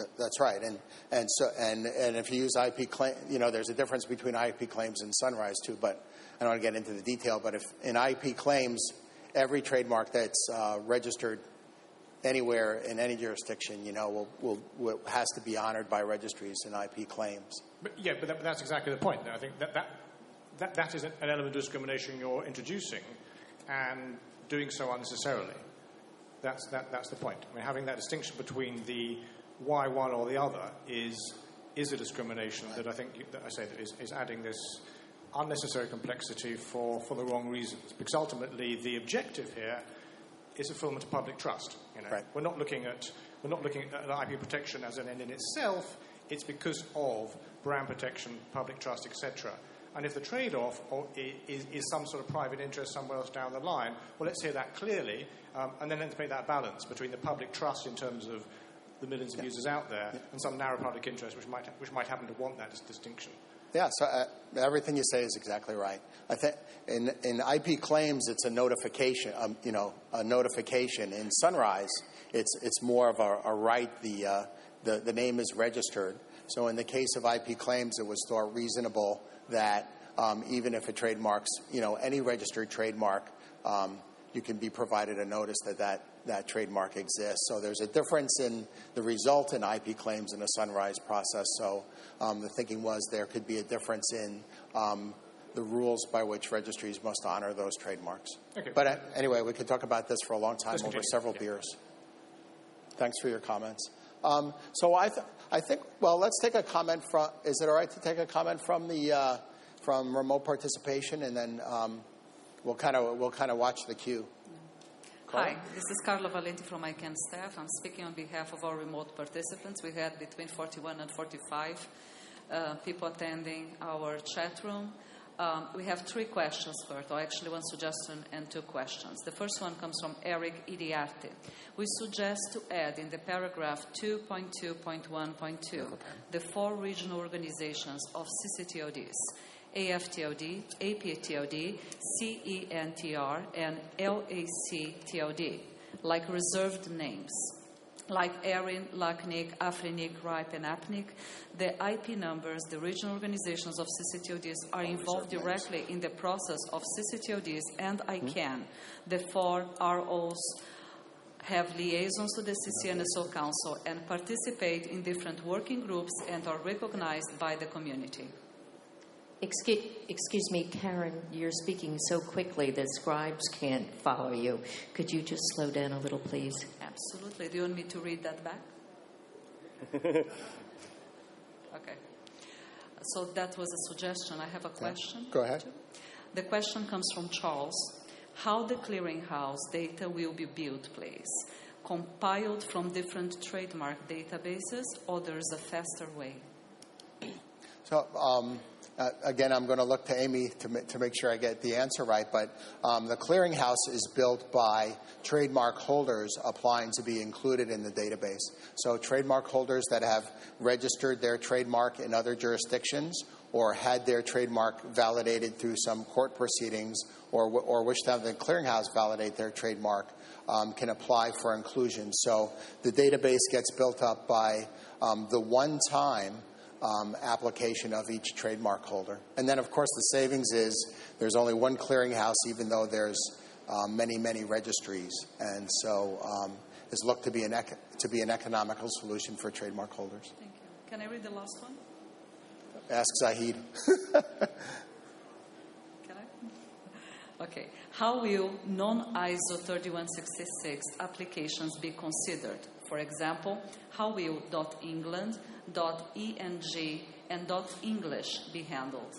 Th- That's right, and and so and and if you use I P claim, you know, there's a difference between I P claims and Sunrise too. But I don't want to get into the detail. But if in I P claims, every trademark that's uh, registered anywhere in any jurisdiction, you know, will, will, will has to be honored by registries in I P claims. But, yeah, but, that, but that's exactly the point. I think that that, that that is an element of discrimination you're introducing, and doing so unnecessarily. That's that that's the point. I mean, having that distinction between the why one or the other is is a discrimination that I think you, that I say that is, is adding this unnecessary complexity for, for the wrong reasons. Because ultimately, the objective here is fulfillment of public trust. You know, right. we're not looking at we're not looking at I P protection as an end in itself. It's because of brand protection, public trust, et cetera. And if the trade-off or is, is some sort of private interest somewhere else down the line, well, let's hear that clearly, um, and then let's make that balance between the public trust in terms of the millions of yeah. users out there yeah. and some narrow public interest which might which might happen to want that distinction. Yeah, so uh, everything you say is exactly right. I think in in I P claims, it's a notification. Um, you know, a notification. In Sunrise, it's it's more of a, a right. The uh, the the name is registered. So in the case of I P claims, it was thought reasonable that um, even if a trademark's, you know, any registered trademark, um, you can be provided a notice that, that that trademark exists. So there's a difference in the result in I P claims in the Sunrise process. So um, the thinking was there could be a difference in um, the rules by which registries must honor those trademarks. Okay. But uh, anyway, we could talk about this for a long time Let's over continue. several yeah. beers. Thanks for your comments. Um, so I, th- I think, well, let's take a comment from, is it all right to take a comment from the, uh, from remote participation, and then um, we'll kind of, we'll kind of watch the queue. Hi, this is Carla Valenti from I C A N staff. I'm speaking on behalf of our remote participants. We had between forty-one and forty-five uh, people attending our chat room. Um, we have three questions first, or actually one suggestion and two questions. The first one comes from Eric Iriarte. We suggest to add in the paragraph two point two point one point two the four regional organizations of C C T O Ds, A F T O D, A P T O D, C E N T R, and L A C T O D, like reserved names. Like Erin, Lacnic, Afrinic, Ripe, and Apnic, the I P numbers, the regional organizations of C C T O Ds are involved directly in the process of C C T O Ds and I C A N. The four R Os have liaisons to the C C N S O Council and participate in different working groups and are recognized by the community. Excuse, excuse me, Karen, you're speaking so quickly that scribes can't follow you. Could you just slow down a little, please? Absolutely. Do you want me to read that back? Okay. So that was a suggestion. I have a question. Go ahead. The question comes from Charles. How the clearinghouse data will be built, please? Compiled from different trademark databases, or there's a faster way? So, um, uh, again, I'm going to look to Amy to, ma- to make sure I get the answer right, but um, the clearinghouse is built by trademark holders applying to be included in the database. So trademark holders that have registered their trademark in other jurisdictions or had their trademark validated through some court proceedings or, w- or wish to have the clearinghouse validate their trademark um, can apply for inclusion. So the database gets built up by um, the one-time Um, application of each trademark holder. And then, of course, the savings is there's only one clearinghouse, even though there's um, many, many registries. And so um, it's looked to be an ec- to be an economical solution for trademark holders. Thank you. Can I read the last one? Ask Zahid. Can I? Okay. How will non-I S O thirty-one sixty-six applications be considered? For example, how will .england, .eng, and .english be handled?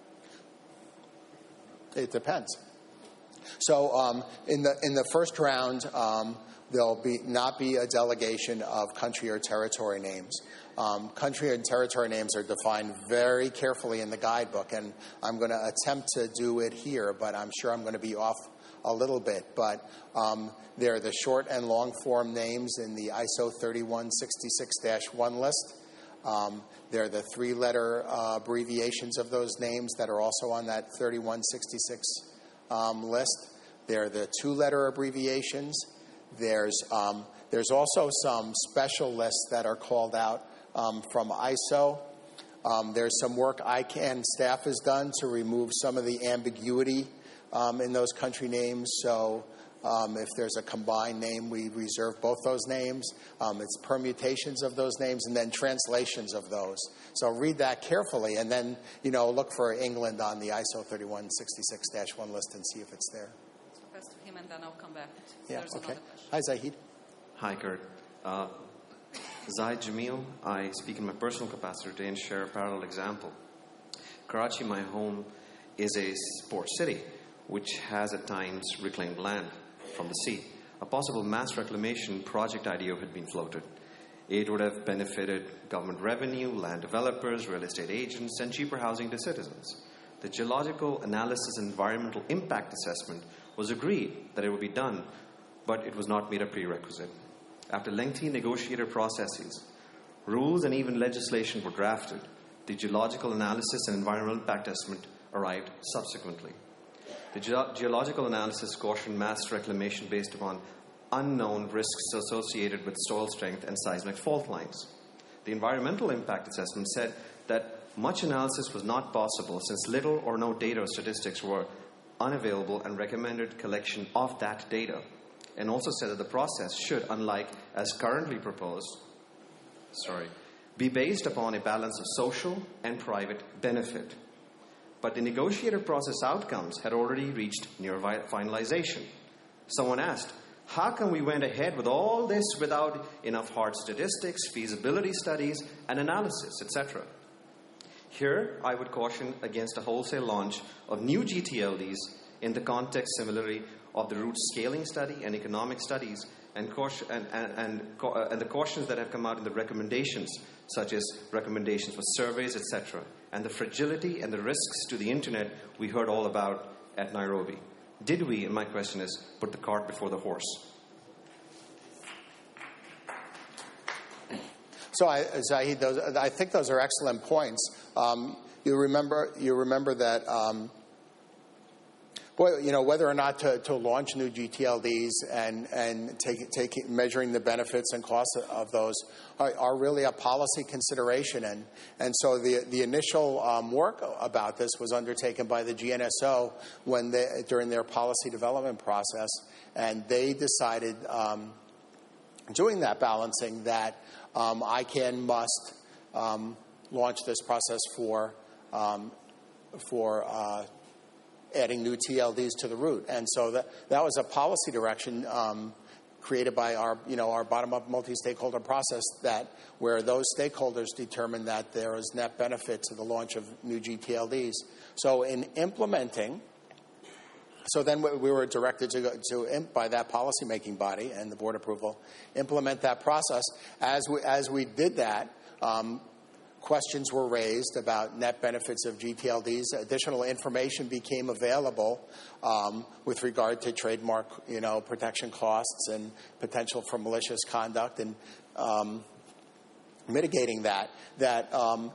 It depends. So um, in the in the first round, um, there'll be not be a delegation of country or territory names. Um, country and territory names are defined very carefully in the guidebook, and I'm going to attempt to do it here, but I'm sure I'm going to be off a little bit. But um, they're the short and long form names in the I S O thirty-one sixty-six dash one list. Um, they're the three-letter uh, abbreviations of those names that are also on that thirty-one sixty-six um, list. They're the two-letter abbreviations. There's um, There's also some special lists that are called out um, from I S O. Um, there's some work ICANN staff has done to remove some of the ambiguity um, in those country names. So um, if there's a combined name, we reserve both those names. Um, it's permutations of those names and then translations of those. So read that carefully and then, you know, look for England on the I S O thirty-one sixty-six dash one list and see if it's there. So pass to him and then I'll come back. Yeah, There's okay. another question. Hi, Zahid. Hi, Kurt. Uh, Zaid Jamil, I speak in my personal capacity today and share a parallel example. Karachi, my home, is a port city which has at times reclaimed land from the sea. A possible mass reclamation project idea had been floated. It would have benefited government revenue, land developers, real estate agents, and cheaper housing to citizens. The geological analysis and environmental impact assessment was agreed that it would be done, but it was not made a prerequisite. After lengthy negotiated processes, rules and even legislation were drafted. The geological analysis and environmental impact assessment arrived subsequently. The ge- geological analysis cautioned mass reclamation based upon unknown risks associated with soil strength and seismic fault lines. The environmental impact assessment said that much analysis was not possible since little or no data or statistics were unavailable and recommended collection of that data, and also said that the process should, unlike as currently proposed, sorry, be based upon a balance of social and private benefit. But the negotiated process outcomes had already reached near finalization. Someone asked, how come we went ahead with all this without enough hard statistics, feasibility studies, and analysis, et cetera? Here, I would caution against a wholesale launch of new G T L Ds in the context similarly of the route scaling study and economic studies and, caution, and, and, and, uh, and the cautions that have come out in the recommendations, such as recommendations for surveys, et cetera, and the fragility and the risks to the internet we heard all about at Nairobi. Did we, and my question is, put the cart before the horse? So, I, Zahid, those, I think those are excellent points. Um, you remember, you remember that, um, boy, you know, whether or not to, to launch new G T L Ds and and take, take measuring the benefits and costs of those are, are really a policy consideration. And and so the the initial um, work about this was undertaken by the G N S O when they, during their policy development process, and they decided, um, doing that balancing, that um, ICANN must um, launch this process for um, for uh, adding new T L Ds to the route. And so that that was a policy direction um, created by our, you know, our bottom-up multi-stakeholder process, that where those stakeholders determined that there is net benefit to the launch of new G T L Ds. So in implementing, so then we were directed to, go, to by that policy-making body and the board approval, implement that process. As we, as we did that, um, questions were raised about net benefits of G T L Ds. Additional information became available um, with regard to trademark, you know, protection costs and potential for malicious conduct, and um, mitigating that. That um,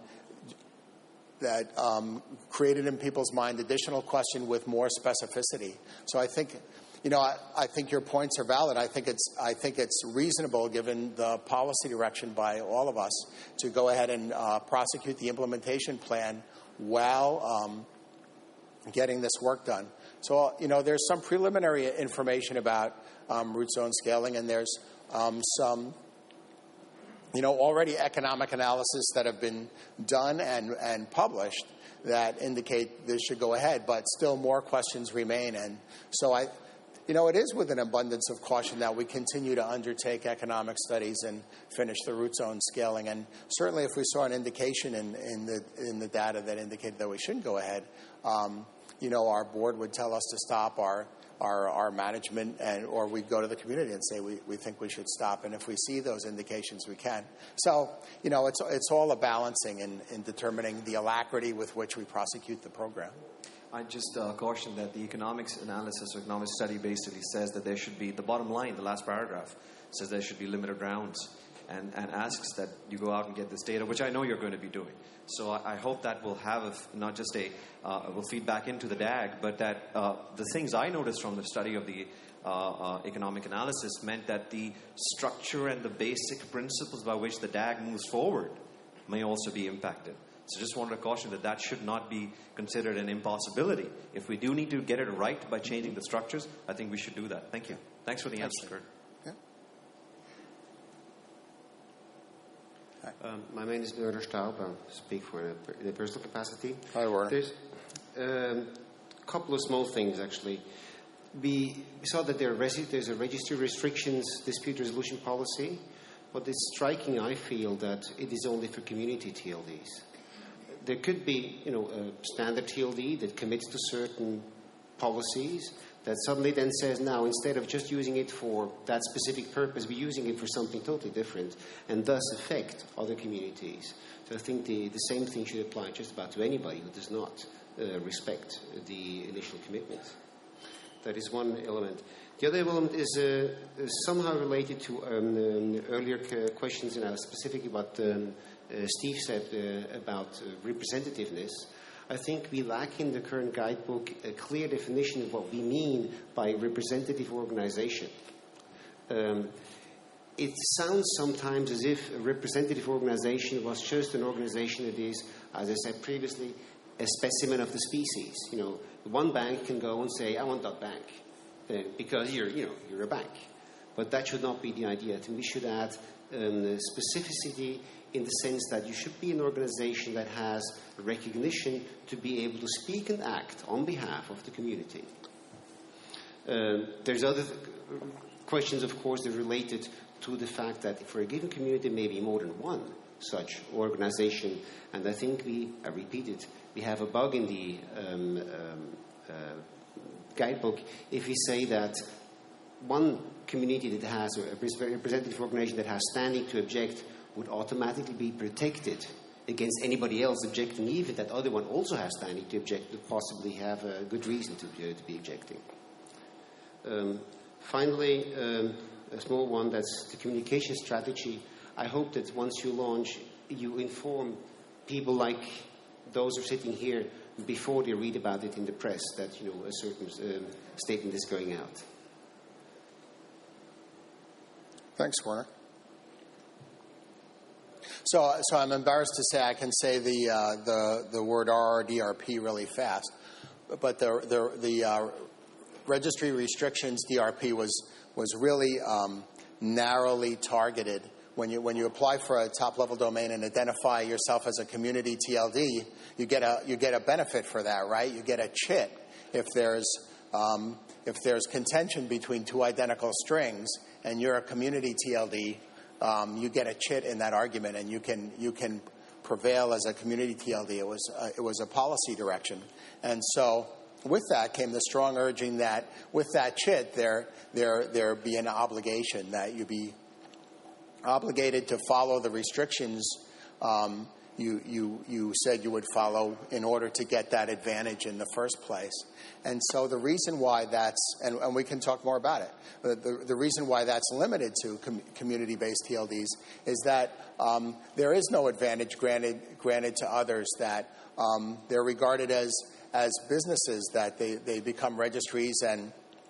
that um, created in people's mind additional question with more specificity. So I think. You know, I, I think your points are valid. I think it's I think it's reasonable, given the policy direction by all of us, to go ahead and uh, prosecute the implementation plan while um, getting this work done. So, you know, there's some preliminary information about um, root zone scaling, and there's um, some, you know, already economic analysis that have been done and, and published that indicate this should go ahead, but still more questions remain. And so I... You know, it is with an abundance of caution that we continue to undertake economic studies and finish the root zone scaling. And certainly if we saw an indication in, in, the, in the data that indicated that we shouldn't go ahead, um, you know, our board would tell us to stop, our our, our management, and or we'd go to the community and say we, we think we should stop. And if we see those indications, we can. So, you know, it's, it's all a balancing in, in determining the alacrity with which we prosecute the program. I just uh, caution that the economics analysis or economic study basically says that there should be, the bottom line, the last paragraph, says there should be limited rounds, and, and asks that you go out and get this data, which I know you're going to be doing. So I, I hope that will have a, not just a, uh, will feed back into the D A G, but that uh, the things I noticed from the study of the uh, uh, economic analysis meant that the structure and the basic principles by which the D A G moves forward may also be impacted. So just wanted to caution that that should not be considered an impossibility. If we do need to get it right by changing the structures, I think we should do that. Thank you. Thanks for the answer, Kurt. Um, my name is Werner Staub. I speak for the, the personal capacity. Hi, Werner. There's a um, couple of small things, actually. We saw that there are resi- there's a registry restrictions dispute resolution policy, but it's striking, I feel, that it is only for community T L Ds. There could be, you know, a standard T L D that commits to certain policies that suddenly then says, now, instead of just using it for that specific purpose, we're using it for something totally different, and thus affect other communities. So I think the, the same thing should apply just about to anybody who does not uh, respect the initial commitments. That is one element. The other element is uh, somehow related to um, um, earlier questions, and specifically what um, uh, Steve said uh, about uh, representativeness. I think we lack in the current guidebook a clear definition of what we mean by representative organization. Um, it sounds sometimes as if a representative organization was just an organization that is, as I said previously, a specimen of the species. You know, one bank can go and say, I want that bank, uh, because you're, you know, you're a bank. But that should not be the idea. I think we should add um, specificity in the sense that you should be an organization that has recognition to be able to speak and act on behalf of the community. Um, there's other th- questions, of course, that are related to the fact that for a given community, there may be more than one such organization. And I think we, I repeat it, we have a bug in the um, um, uh, guidebook if we say that one community that has a representative organization that has standing to object would automatically be protected against anybody else objecting, even that other one also has standing to object, to possibly have a good reason to, uh, to be objecting. Um, finally, um, a small one, that's the communication strategy. I hope that once you launch, you inform people like those who are sitting here before they read about it in the press that, you know, a certain um, statement is going out. Thanks, Werner. So, so I'm embarrassed to say I can say the uh, the the word R R D R P really fast, but the the the uh, registry restrictions D R P was was really um, narrowly targeted. When you when you apply for a top level domain and identify yourself as a community T L D, you get a you get a benefit for that, right? You get a chit if there's um, if there's contention between two identical strings and you're a community T L D. Um, you get a chit in that argument, and you can you can prevail as a community T L D. It was uh, it was a policy direction, and so with that came the strong urging that with that chit there there there be an obligation that you be obligated to follow the restrictions um, you you you said you would follow in order to get that advantage in the first place. And so the reason why that's, and, and we can talk more about it, the, the, the reason why that's limited to com- community-based T L Ds is that um, there is no advantage granted granted to others, that um, they're regarded as as businesses, that they, they become registries and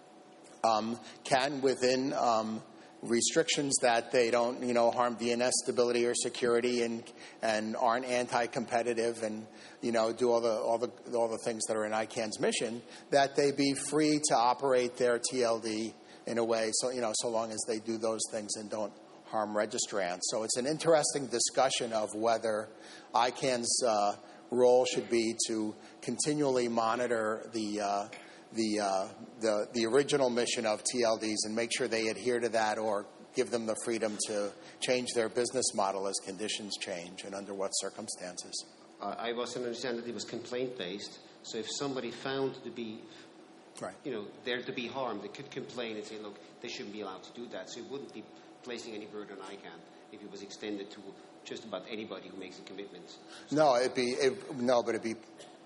um, can, within um, restrictions that they don't, you know, harm D N S stability or security, and and aren't anti-competitive, and you know, do all the all the all the things that are in I CANN's mission, that they be free to operate their T L D in a way, so you know, so long as they do those things and don't harm registrants. So it's an interesting discussion of whether I CANN's uh, role should be to continually monitor the. Uh, The, uh, the the original mission of T L Ds and make sure they adhere to that, or give them the freedom to change their business model as conditions change and under what circumstances. Uh, I was understand that it was complaint-based, so if somebody found to be, right, you know, there to be harmed, they could complain and say, look, they shouldn't be allowed to do that. So it wouldn't be placing any burden on I CANN if it was extended to just about anybody who makes a commitment. So no, it'd be it, no, but it'd be.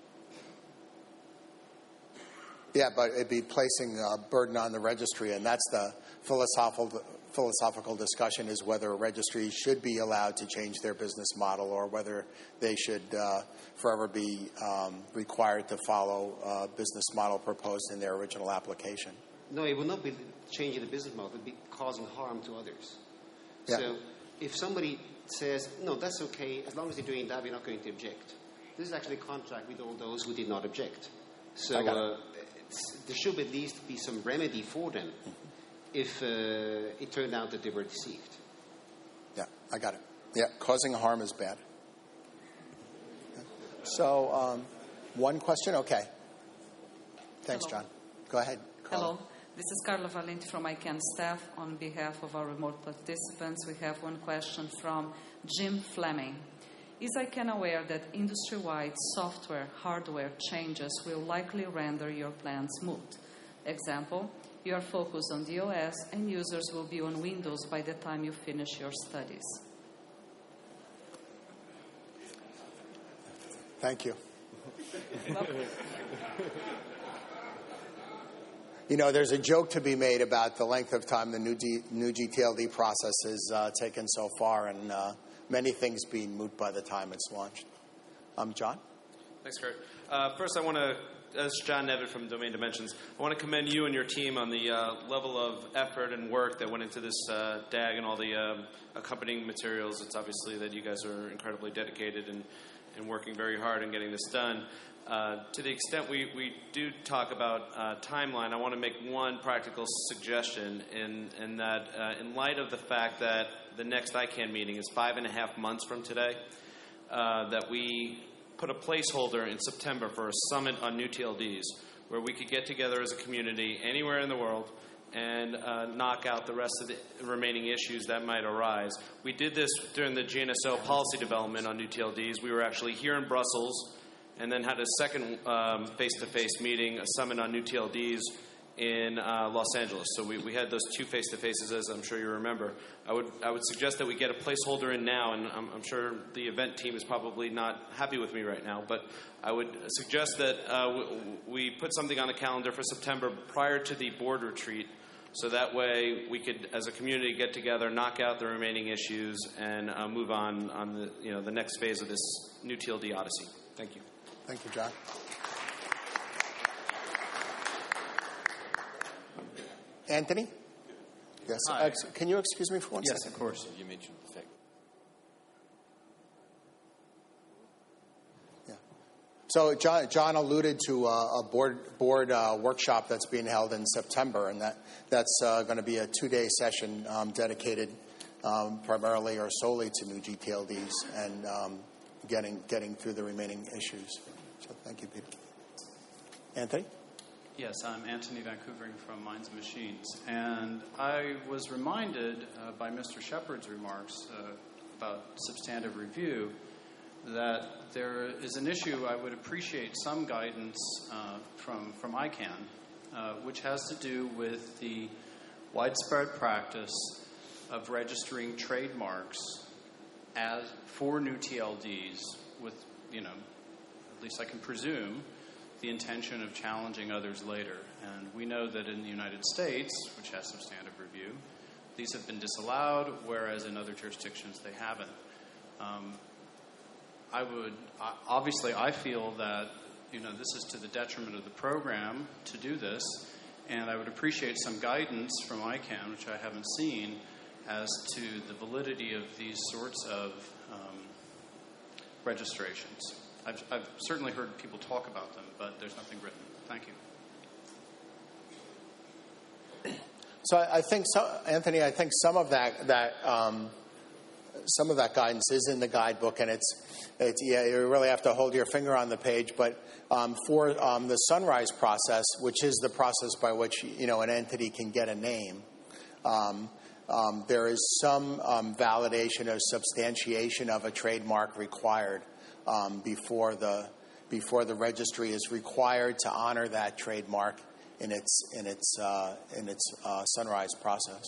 Yeah, but it'd be placing a burden on the registry, and that's the philosophical philosophical discussion, is whether a registry should be allowed to change their business model, or whether they should uh, forever be um, required to follow a business model proposed in their original application. No, it will not be changing the business model. It will be causing harm to others. Yeah. So if somebody says, no, that's okay, as long as they're doing that, we're not going to object. This is actually a contract with all those who did not object. So uh, there should at least be some remedy for them if uh, it turned out that they were deceived. Yeah, I got it. Yeah, causing harm is bad. So, um, one question? Okay. Thanks, Hello. John. Go ahead. Carla. Hello. This is Carla Valenti from ICANN staff. On behalf of our remote participants, we have one question from Jim Fleming. Is ICANN aware that industry-wide software hardware changes will likely render your plans moot? Example, you are focused on D O S and users will be on Windows by the time you finish your studies. Thank you. You know, there's a joke to be made about the length of time the new, D, new G T L D process has uh, taken so far, and uh, many things being moot by the time it's launched. Um, John? Thanks, Kurt. Uh, first, I want to, as John Nevitt from Domain Dimensions, I want to commend you and your team on the uh, level of effort and work that went into this uh, D A G and all the um, accompanying materials. It's obviously that you guys are incredibly dedicated and, and working very hard in getting this done. Uh, to the extent we, we do talk about uh, timeline, I want to make one practical suggestion in, in that uh, in light of the fact that the next ICANN meeting is five and a half months from today, uh, that we put a placeholder in September for a summit on new T L Ds where we could get together as a community anywhere in the world and uh, knock out the rest of the remaining issues that might arise. We did this during the G N S O policy development on new T L Ds. We were actually here in Brussels and then had a second um, face-to-face meeting, a summit on new T L Ds in uh, Los Angeles. So we, we had those two face-to-faces, as I'm sure you remember. I would I would suggest that we get a placeholder in now, and I'm, I'm sure the event team is probably not happy with me right now, but I would suggest that uh, w- we put something on the calendar for September prior to the board retreat, so that way we could, as a community, get together, knock out the remaining issues, and uh, move on on the you know the next phase of this new T L D odyssey. Thank you. Thank you, John. Anthony? Yes. Hi. Ex- can you excuse me for one Yes, second? of course. You mentioned the fact. Yeah. So John, John alluded to uh, a board board uh, workshop that's being held in September, and that that's uh, going to be a two-day session um, dedicated um, primarily or solely to new G T L Ds and um, getting getting through the remaining issues. So thank you, Peter. Anthony? Yes, I'm Anthony Vancouvering from Minds and Machines. And I was reminded uh, by Mister Shepard's remarks uh, about substantive review that there is an issue I would appreciate some guidance uh, from, from ICANN, uh, which has to do with the widespread practice of registering trademarks as for new T L Ds with, you know, at least I can presume, the intention of challenging others later. And we know that in the United States, which has substantive review, these have been disallowed, whereas in other jurisdictions they haven't. Um, I would, obviously I feel that, you know, this is to the detriment of the program to do this, and I would appreciate some guidance from ICANN, which I haven't seen, as to the validity of these sorts of um, registrations. I've, I've certainly heard people talk about them, but there's nothing written. Thank you. So I, I think, so, Anthony, I think some of that that um, some of that guidance is in the guidebook, and it's it's yeah, you really have to hold your finger on the page. But um, for um, the Sunrise process, which is the process by which you know an entity can get a name. Um, um, there is some um, validation or substantiation of a trademark required. Um, before the before the registry is required to honor that trademark in its in its uh, in its uh, Sunrise process.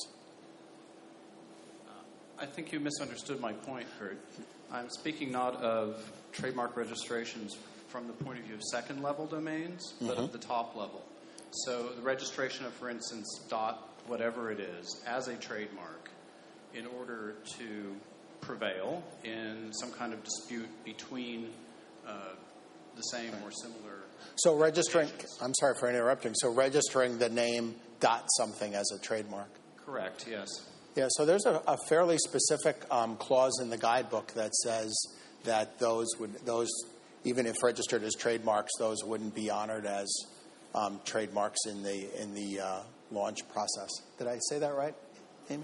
I think you misunderstood my point, Kurt. I'm speaking not of trademark registrations from the point of view of second-level domains, but Mm-hmm. of the top level. So the registration of, for instance, dot whatever it is as a trademark in order to prevail in some kind of dispute between uh, the same or similar. So registering, I'm sorry for interrupting. So registering the name dot something as a trademark. Correct, yes. Yeah, so there's a, a fairly specific um, clause in the guidebook that says that those would those even if registered as trademarks, those wouldn't be honored as um, trademarks in the in the uh, launch process. Did I say that right, Amy?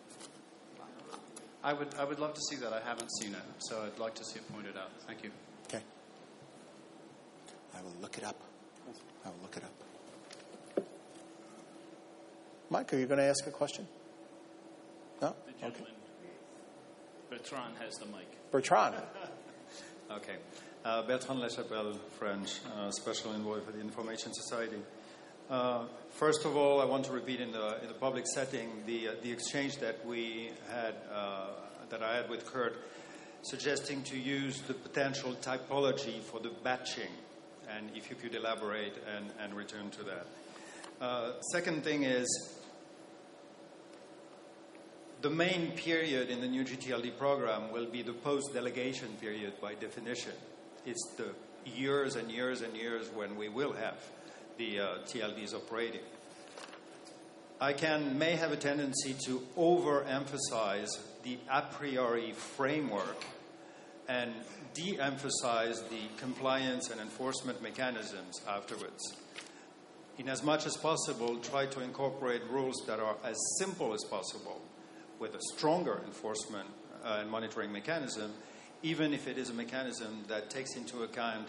I would I would love to see that. I haven't seen it, so I'd like to see it pointed out. Thank you. Okay. I will look it up. I will look it up. Mike, are you going to ask a question? No? The gentleman, okay. Bertrand, has the mic. Bertrand. Okay. Uh, Bertrand Lachapelle, French, uh, special envoy for the Information Society. Uh, first of all, I want to repeat in the in the public setting the uh, the exchange that we had uh, that I had with Kurt, suggesting to use the potential typology for the batching, and if you could elaborate and, and return to that. Uh, second thing is, the main period in the new G T L D program will be the post-delegation period by definition. It's the years and years and years when we will have the uh, T L Ds operating. I can may have a tendency to overemphasize the a priori framework and de-emphasize the compliance and enforcement mechanisms afterwards. In as much as possible, try to incorporate rules that are as simple as possible with a stronger enforcement uh, and monitoring mechanism, even if it is a mechanism that takes into account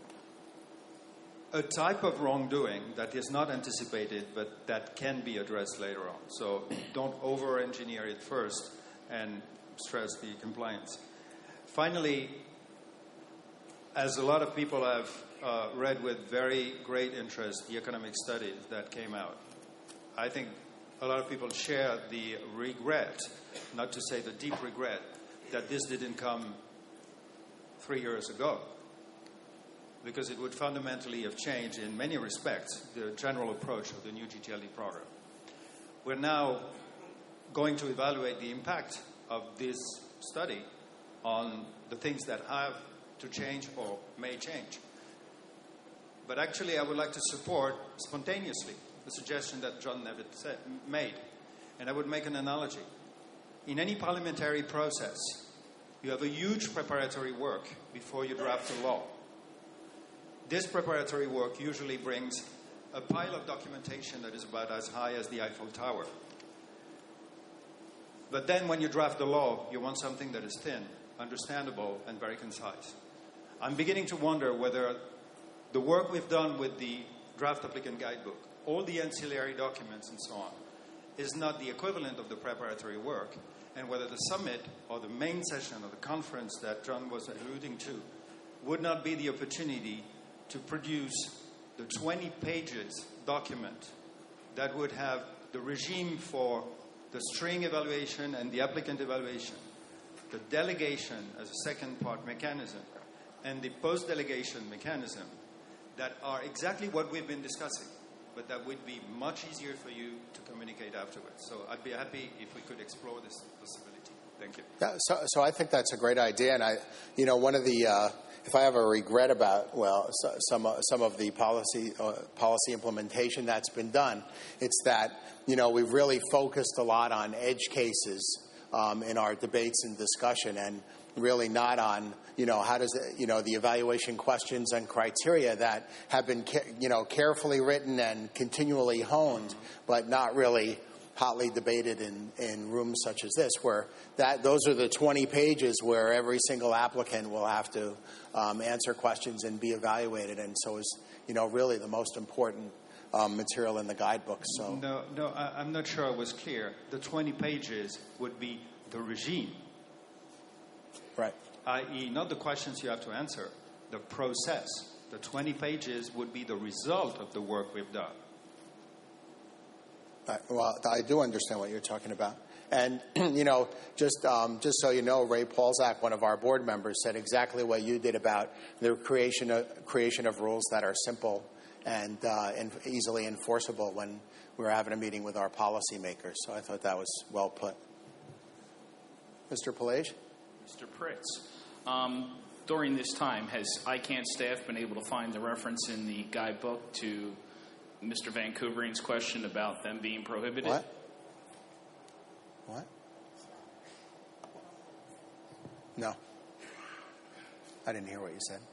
a type of wrongdoing that is not anticipated but that can be addressed later on. So don't over-engineer it first and stress the compliance. Finally, as a lot of people have uh, read with very great interest the economic studies that came out, I think a lot of people share the regret, not to say the deep regret, that this didn't come three years ago, because it would fundamentally have changed in many respects the general approach of the new G T L D program. We're now going to evaluate the impact of this study on the things that have to change or may change. But actually, I would like to support spontaneously the suggestion that John Nevitt said, made. And I would make an analogy. In any parliamentary process, you have a huge preparatory work before you draft a law. This preparatory work usually brings a pile of documentation that is about as high as the Eiffel Tower. But then when you draft the law, you want something that is thin, understandable, and very concise. I'm beginning to wonder whether the work we've done with the draft applicant guidebook, all the ancillary documents and so on, is not the equivalent of the preparatory work, and whether the summit or the main session or the conference that John was alluding to would not be the opportunity to produce the twenty pages document that would have the regime for the string evaluation and the applicant evaluation, the delegation as a second part mechanism, and the post-delegation mechanism that are exactly what we've been discussing, but that would be much easier for you to communicate afterwards. So I'd be happy if we could explore this possibility. Thank you. Yeah, so, so I think that's a great idea, and I, you know, one of the, uh, if I have a regret about, well, so, some some of the policy uh, policy implementation that's been done, it's that, you know, we've really focused a lot on edge cases um, in our debates and discussion, and really not on, you know, how does it, you know, the evaluation questions and criteria that have been, you know, carefully written and continually honed, but not really hotly debated in, in rooms such as this, where that those are the twenty pages where every single applicant will have to um, answer questions and be evaluated, and so is, you know, really the most important um, material in the guidebook. So no, no, I, I'm not sure I was clear. The twenty pages would be the regime. Right. that is not the questions you have to answer, the process. The twenty pages would be the result of the work we've done. Uh, well, I do understand what you're talking about. And, you know, just um, just so you know, Ray Paulzak, one of our board members, said exactly what you did about the creation of, creation of rules that are simple and, uh, and easily enforceable when we were having a meeting with our policymakers. So I thought that was well put. Mister Pelage? Mister Pritz, um, during this time, has I CANN staff been able to find the reference in the guidebook to Mister Vancouvering's question about them being prohibited? What? What? No. I didn't hear what you said.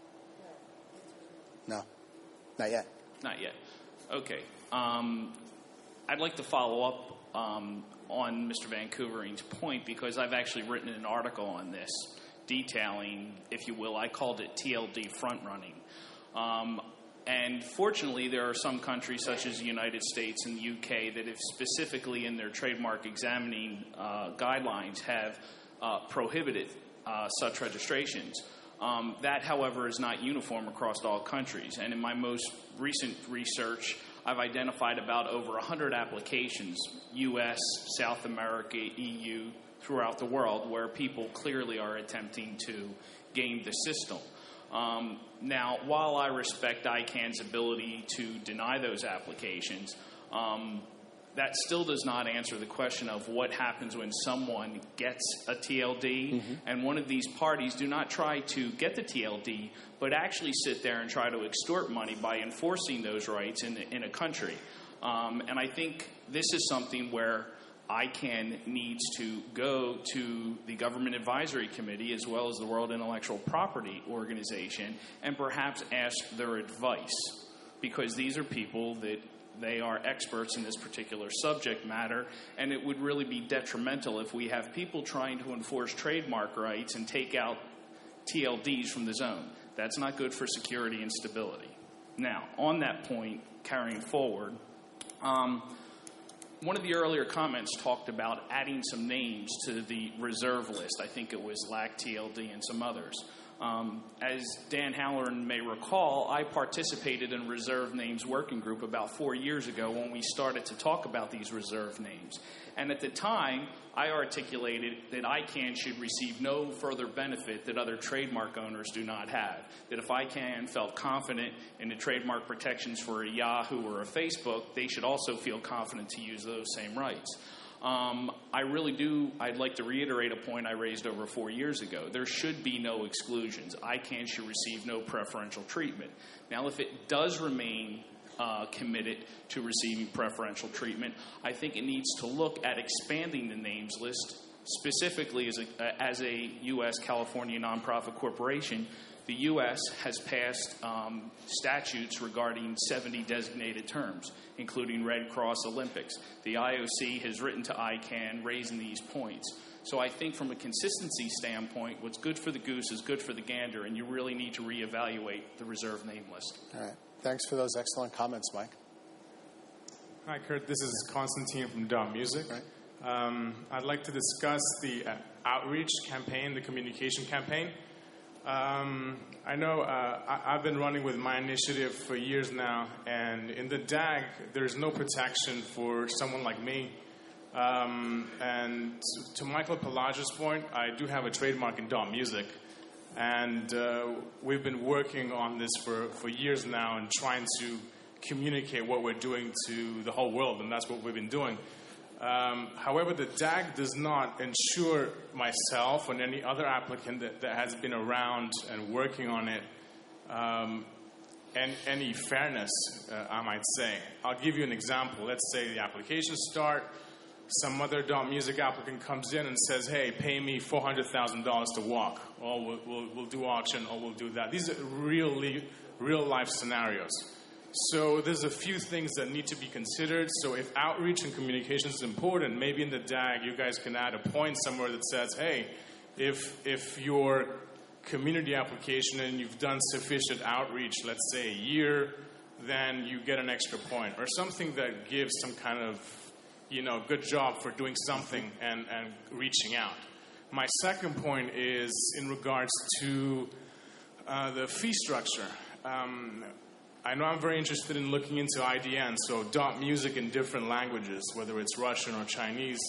No. Not yet. Not yet. Okay. Um, I'd like to follow up um, on Mister Vancouvering's point, because I've actually written an article on this detailing, if you will, I called it T L D front running. Um, and fortunately, there are some countries such as the United States and the U K that have specifically in their trademark examining uh, guidelines have uh, prohibited uh, such registrations. Um, that, however, is not uniform across all countries. And in my most recent research, I've identified about over one hundred applications, U S, South America, E U, throughout the world, where people clearly are attempting to game the system. Um, now, while I respect I CANN's ability to deny those applications, um, that still does not answer the question of what happens when someone gets a T L D, mm-hmm. and one of these parties do not try to get the T L D, but actually sit there and try to extort money by enforcing those rights in, in a country. Um, and I think this is something where I CANN needs to go to the Government Advisory Committee as well as the World Intellectual Property Organization and perhaps ask their advice, because these are people that they are experts in this particular subject matter, and it would really be detrimental if we have people trying to enforce trademark rights and take out T L Ds from the zone. That's not good for security and stability. Now, on that point, carrying forward, um, one of the earlier comments talked about adding some names to the reserve list. I think it was L A C, T L D, and some others. Um, as Dan Halloran may recall, I participated in a reserve names working group about four years ago when we started to talk about these reserve names. And at the time, I articulated that I CANN should receive no further benefit that other trademark owners do not have. That if I CANN felt confident in the trademark protections for a Yahoo or a Facebook, they should also feel confident to use those same rights. Um, I really do, I'd like to reiterate a point I raised over four years ago. There should be no exclusions. I CANN should receive no preferential treatment. Now, if it does remain uh, committed to receiving preferential treatment, I think it needs to look at expanding the names list, specifically as a, as a U S California nonprofit corporation. The U S has passed um, statutes regarding seventy designated terms, including Red Cross Olympics. The I O C has written to I CANN raising these points. So I think from a consistency standpoint, what's good for the goose is good for the gander, and you really need to reevaluate the reserve name list. All right. Thanks for those excellent comments, Mike. Hi, Kurt. This is Constantine from Dot Music. Right. Um, I'd like to discuss the uh, outreach campaign, the communication campaign. Um, I know uh, I, I've been running with my initiative for years now, and in the D A G, there's no protection for someone like me. Um, and to Michael Pelagia's point, I do have a trademark in Dot Music, and uh, we've been working on this for, for years now and trying to communicate what we're doing to the whole world, and that's what we've been doing. Um, however, the D A G does not ensure myself and any other applicant that, that has been around and working on it um, and any fairness, uh, I might say. I'll give you an example. Let's say the applications start. Some other Dot Music applicant comes in and says, hey, pay me four hundred thousand dollars to walk. Or we'll, we'll, we'll do auction, or we'll do that. These are really real-life scenarios. So there's a few things that need to be considered. So if outreach and communication is important, maybe in the D A G you guys can add a point somewhere that says, hey, if if your community application and you've done sufficient outreach, let's say a year, then you get an extra point. Or something that gives some kind of, you know, good job for doing something and, and reaching out. My second point is in regards to uh, the fee structure. Um, I know I'm very interested in looking into I D N, so Dot Music in different languages, whether it's Russian or Chinese.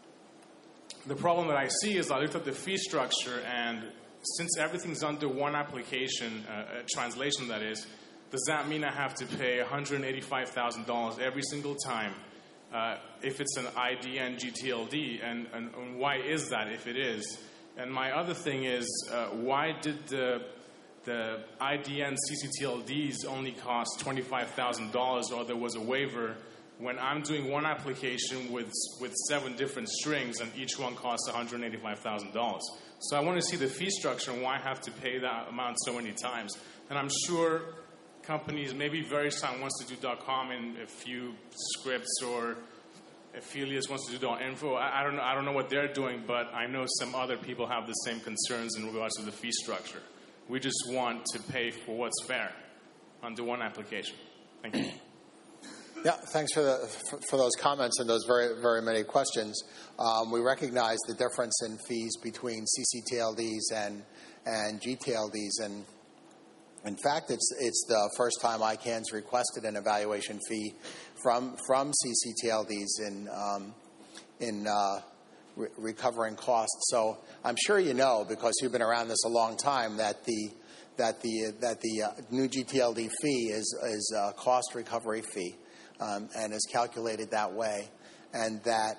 The problem that I see is I looked at the fee structure, and since everything's under one application, uh, a translation that is, does that mean I have to pay one hundred eighty-five thousand dollars every single time uh, if it's an I D N G T L D, and, and, and why is that if it is? And my other thing is, uh, why did the the I D N C C T L Ds only cost twenty-five thousand dollars, or there was a waiver, when I'm doing one application with with seven different strings and each one costs one hundred eighty-five thousand dollars. So I want to see the fee structure and why I have to pay that amount so many times. And I'm sure companies, maybe VeriSign wants to do .com in a few scripts, or Affiliates wants to do .info. I, I don't know. I don't know what they're doing, but I know some other people have the same concerns in regards to the fee structure. We just want to pay for what's fair on the one application. Thank you. Yeah, thanks for the for, for those comments and those very very many questions. Um, we recognize the difference in fees between C C T L Ds and and G T L Ds, and in fact, it's it's the first time I CANN's requested an evaluation fee from from C C T L Ds in um, in uh, re- recovering costs. So I'm sure you know, because you've been around this a long time, that the that the that the uh, new G T L D fee is is a cost recovery fee, um, and is calculated that way, and that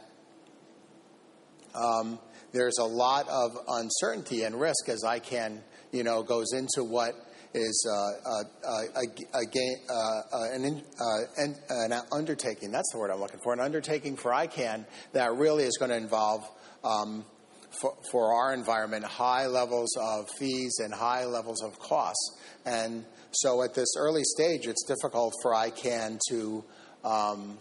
um, there's a lot of uncertainty and risk as I CANN, you know, goes into what is uh, uh, uh, a, a game, uh, uh, an, uh, an, an undertaking. That's the word I'm looking for. An undertaking for I CANN that really is going to involve, um, for, for our environment, high levels of fees and high levels of costs. And so at this early stage, it's difficult for I CANN to um,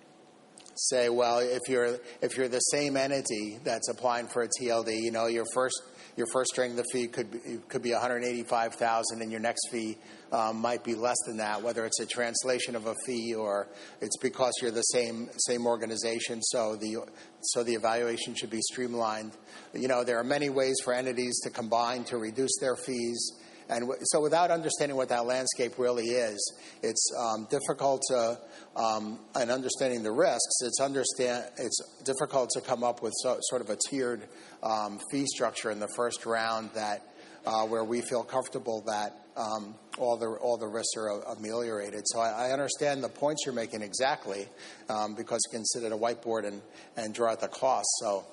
say, well, if you're if you're the same entity that's applying for a T L D, you know, your first Your first string, the fee could be, could be one hundred eighty-five thousand dollars, and your next fee um, might be less than that. Whether it's a translation of a fee or it's because you're the same same organization, so the so the evaluation should be streamlined. You know, there are many ways for entities to combine to reduce their fees, and w- so without understanding what that landscape really is, it's um, difficult to. Um, and understanding the risks, it's understand it's difficult to come up with so, sort of a tiered um, fee structure in the first round that uh, where we feel comfortable that um, all the all the risks are ameliorated. So I, I understand the points you're making exactly, um, because you can sit at a whiteboard and, and draw out the costs. So,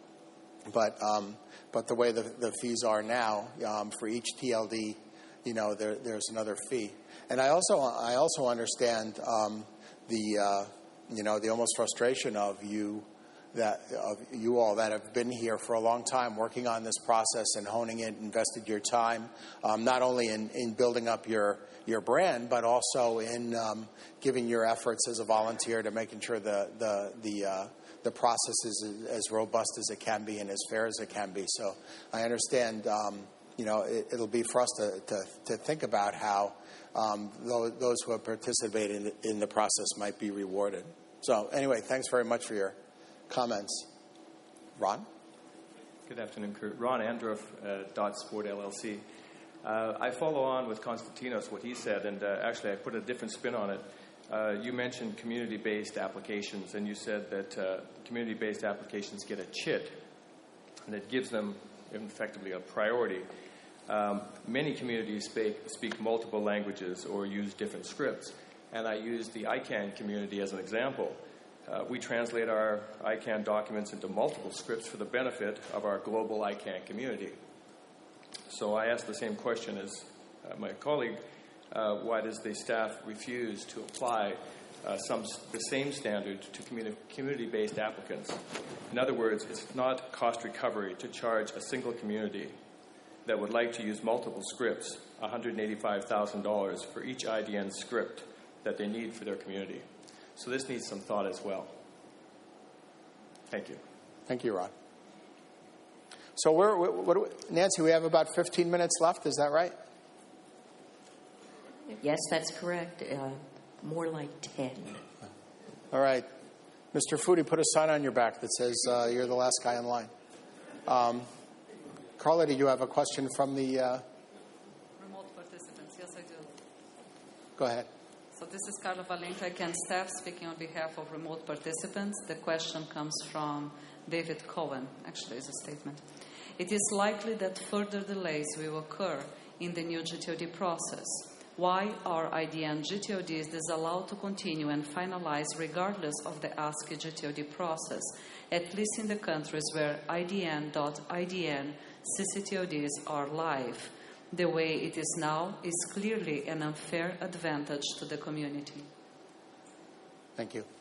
but um, but the way the, the fees are now, um, for each T L D, you know, there, there's another fee. And I also I also understand. Um, The uh, you know the almost frustration of you that of you all that have been here for a long time working on this process and honing it, invested your time, um, not only in, in building up your your brand, but also in um, giving your efforts as a volunteer to making sure the the the uh, the process is as robust as it can be and as fair as it can be. So I understand. Um, you know, it, it'll be for us to to, to think about how. Um, those who have participated in, in the process might be rewarded. So anyway, thanks very much for your comments. Ron? Good afternoon, Kurt. Ron Andruff, uh, Dot Sport L L C. Uh, I follow on with Konstantinos, what he said, and uh, actually I put a different spin on it. Uh, you mentioned community-based applications, and you said that uh, community-based applications get a chit, and it gives them effectively a priority. Um, many communities speak, speak multiple languages or use different scripts, and I use the I CANN community as an example. Uh, we translate our I CANN documents into multiple scripts for the benefit of our global I CANN community. So I asked the same question as uh, my colleague, uh, why does the staff refuse to apply uh, some the same standard to communi- community-based applicants? In other words, it's not cost recovery to charge a single community that would like to use multiple scripts, one hundred eighty-five thousand dollars for each I D N script that they need for their community. So this needs some thought as well. Thank you. Thank you, Ron. So we're, what, what, Nancy, we have about fifteen minutes left. Is that right? Yes, that's correct. Uh, more like ten. All right. Mister Foodie, put a sign on your back that says uh, you're the last guy in line. Um, Carla, did you have a question from the... Uh... Remote participants, yes I do. Go ahead. So this is Carla Valente, I CANN staff, speaking on behalf of remote participants. The question comes from David Cohen. Actually, it's a statement. It is likely that further delays will occur in the new G T O D process. Why are I D N G T O Ds disallowed to continue and finalize regardless of the ASCII G T O D process, at least in the countries where I D N dot I D N C C T O Ds are live? the way it is now is clearly an unfair advantage to the community. Thank you.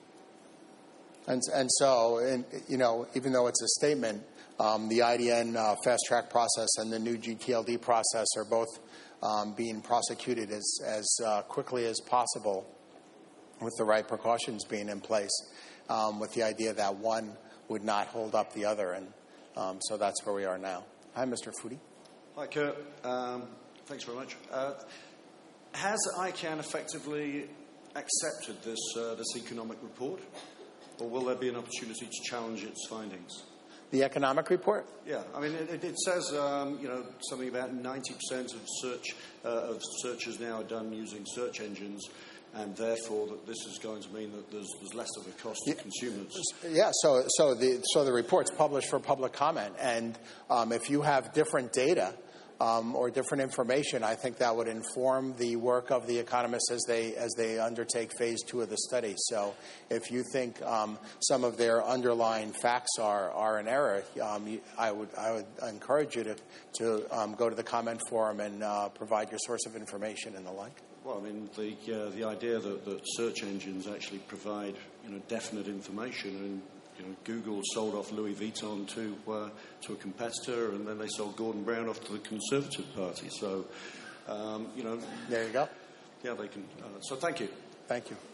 And, and so, and, you know, even though it's a statement, um, the I D N uh, fast track process and the new G T L D process are both um, being prosecuted as, as uh, quickly as possible with the right precautions being in place, um, with the idea that one would not hold up the other. And um, so that's where we are now. Hi, Mister Foodie. Hi, Kurt. Um, thanks very much. Uh, has I CANN effectively accepted this, uh, this economic report, or will there be an opportunity to challenge its findings? The economic report? Yeah, I mean, it, it says, um, you know, something about ninety percent of search uh, of searches now are done using search engines, and therefore that this is going to mean that there's, there's less of a cost to yeah. consumers. Yeah, so so the so the report's published for public comment, and um, if you have different data um, or different information, I think that would inform the work of the economists as they as they undertake phase two of the study. So if you think um, some of their underlying facts are are in error, um, you, I would I would encourage you to to um, go to the comment forum and uh, provide your source of information and the like. Well, I mean, the uh, the idea that, that search engines actually provide, you know, definite information, and you know, Google sold off Louis Vuitton to uh, to a competitor, and then they sold Gordon Brown off to the Conservative Party. So, um, you know, there you go. Yeah, they can. Uh, so, thank you. Thank you.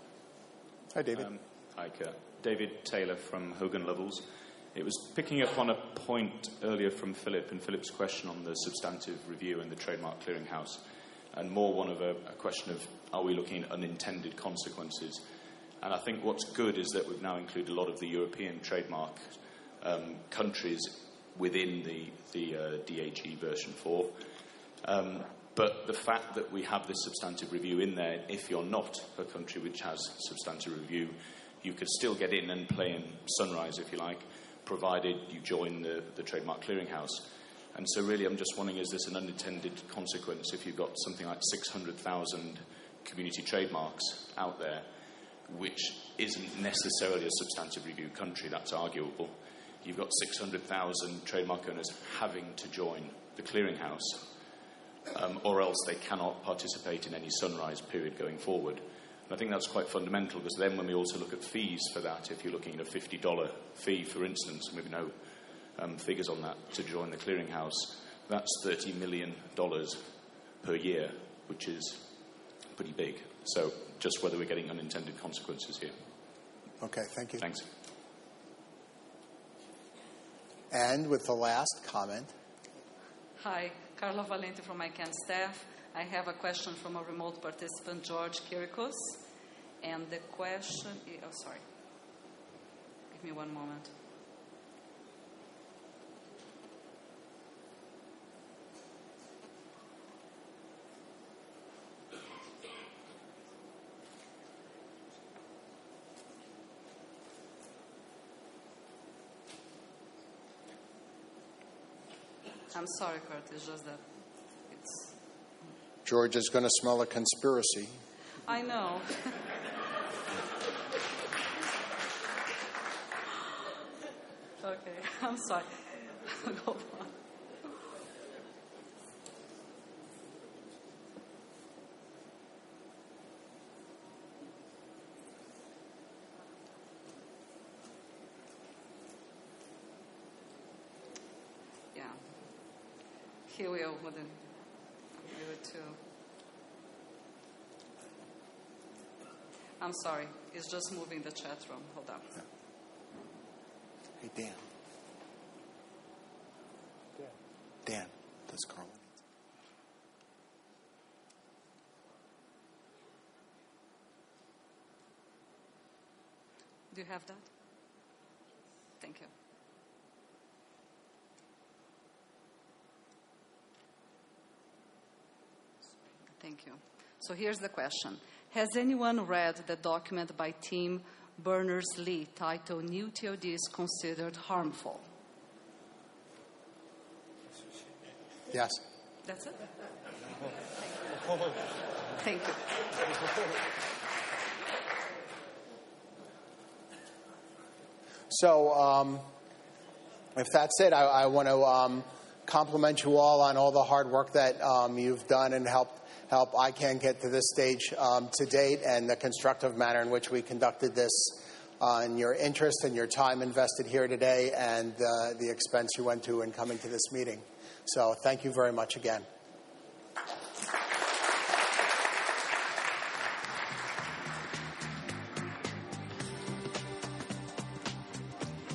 Hi, David. Um, hi, Kurt. David Taylor from Hogan Lovells. It was picking up on a point earlier from Philip and Philip's question on the substantive review and the Trademark Clearinghouse. And more one of a, a question of, are we looking at unintended consequences? And I think what's good is that we've now included a lot of the European trademark um, countries within the, the uh, D A G version four. Um, but the fact that we have this substantive review in there, if you're not a country which has substantive review, you could still get in and play in Sunrise, if you like, provided you join the, the Trademark Clearinghouse. And so really I'm just wondering, is this an unintended consequence if you've got something like six hundred thousand community trademarks out there, which isn't necessarily a substantive review country, that's arguable. You've got six hundred thousand trademark owners having to join the clearinghouse, um, or else they cannot participate in any Sunrise period going forward. And I think that's quite fundamental, because then when we also look at fees for that, if you're looking at a fifty dollars fee, for instance, maybe no Um, figures on that to join the clearinghouse, that's thirty million dollars per year, which is pretty big. So just whether we're getting unintended consequences here. Okay, thank you. Thanks. And with the last comment. Hi, Carla Valente from I CANN staff. I have a question from a remote participant, George Kirikos. And the question is, oh, sorry. Give me one moment. I'm sorry, Kurt, it's just that it's... George is going to smell a conspiracy. I know. Okay, I'm sorry. Go on. He will, wouldn't give it to. I'm sorry, it's just moving the chat room. Hold on. Hey, Dan. Dan. Dan, does Carla? Do you have that? Thank you. Thank you. So here's the question. Has anyone read the document by Tim Berners-Lee titled New T O D is Considered Harmful? Yes. That's it? Thank you. So um, if that's it, I, I want to um, compliment you all on all the hard work that um, you've done and helped help I CANN get to this stage um, to date, and the constructive manner in which we conducted this, uh, and your interest and your time invested here today, and uh, the expense you went to in coming to this meeting. So thank you very much again.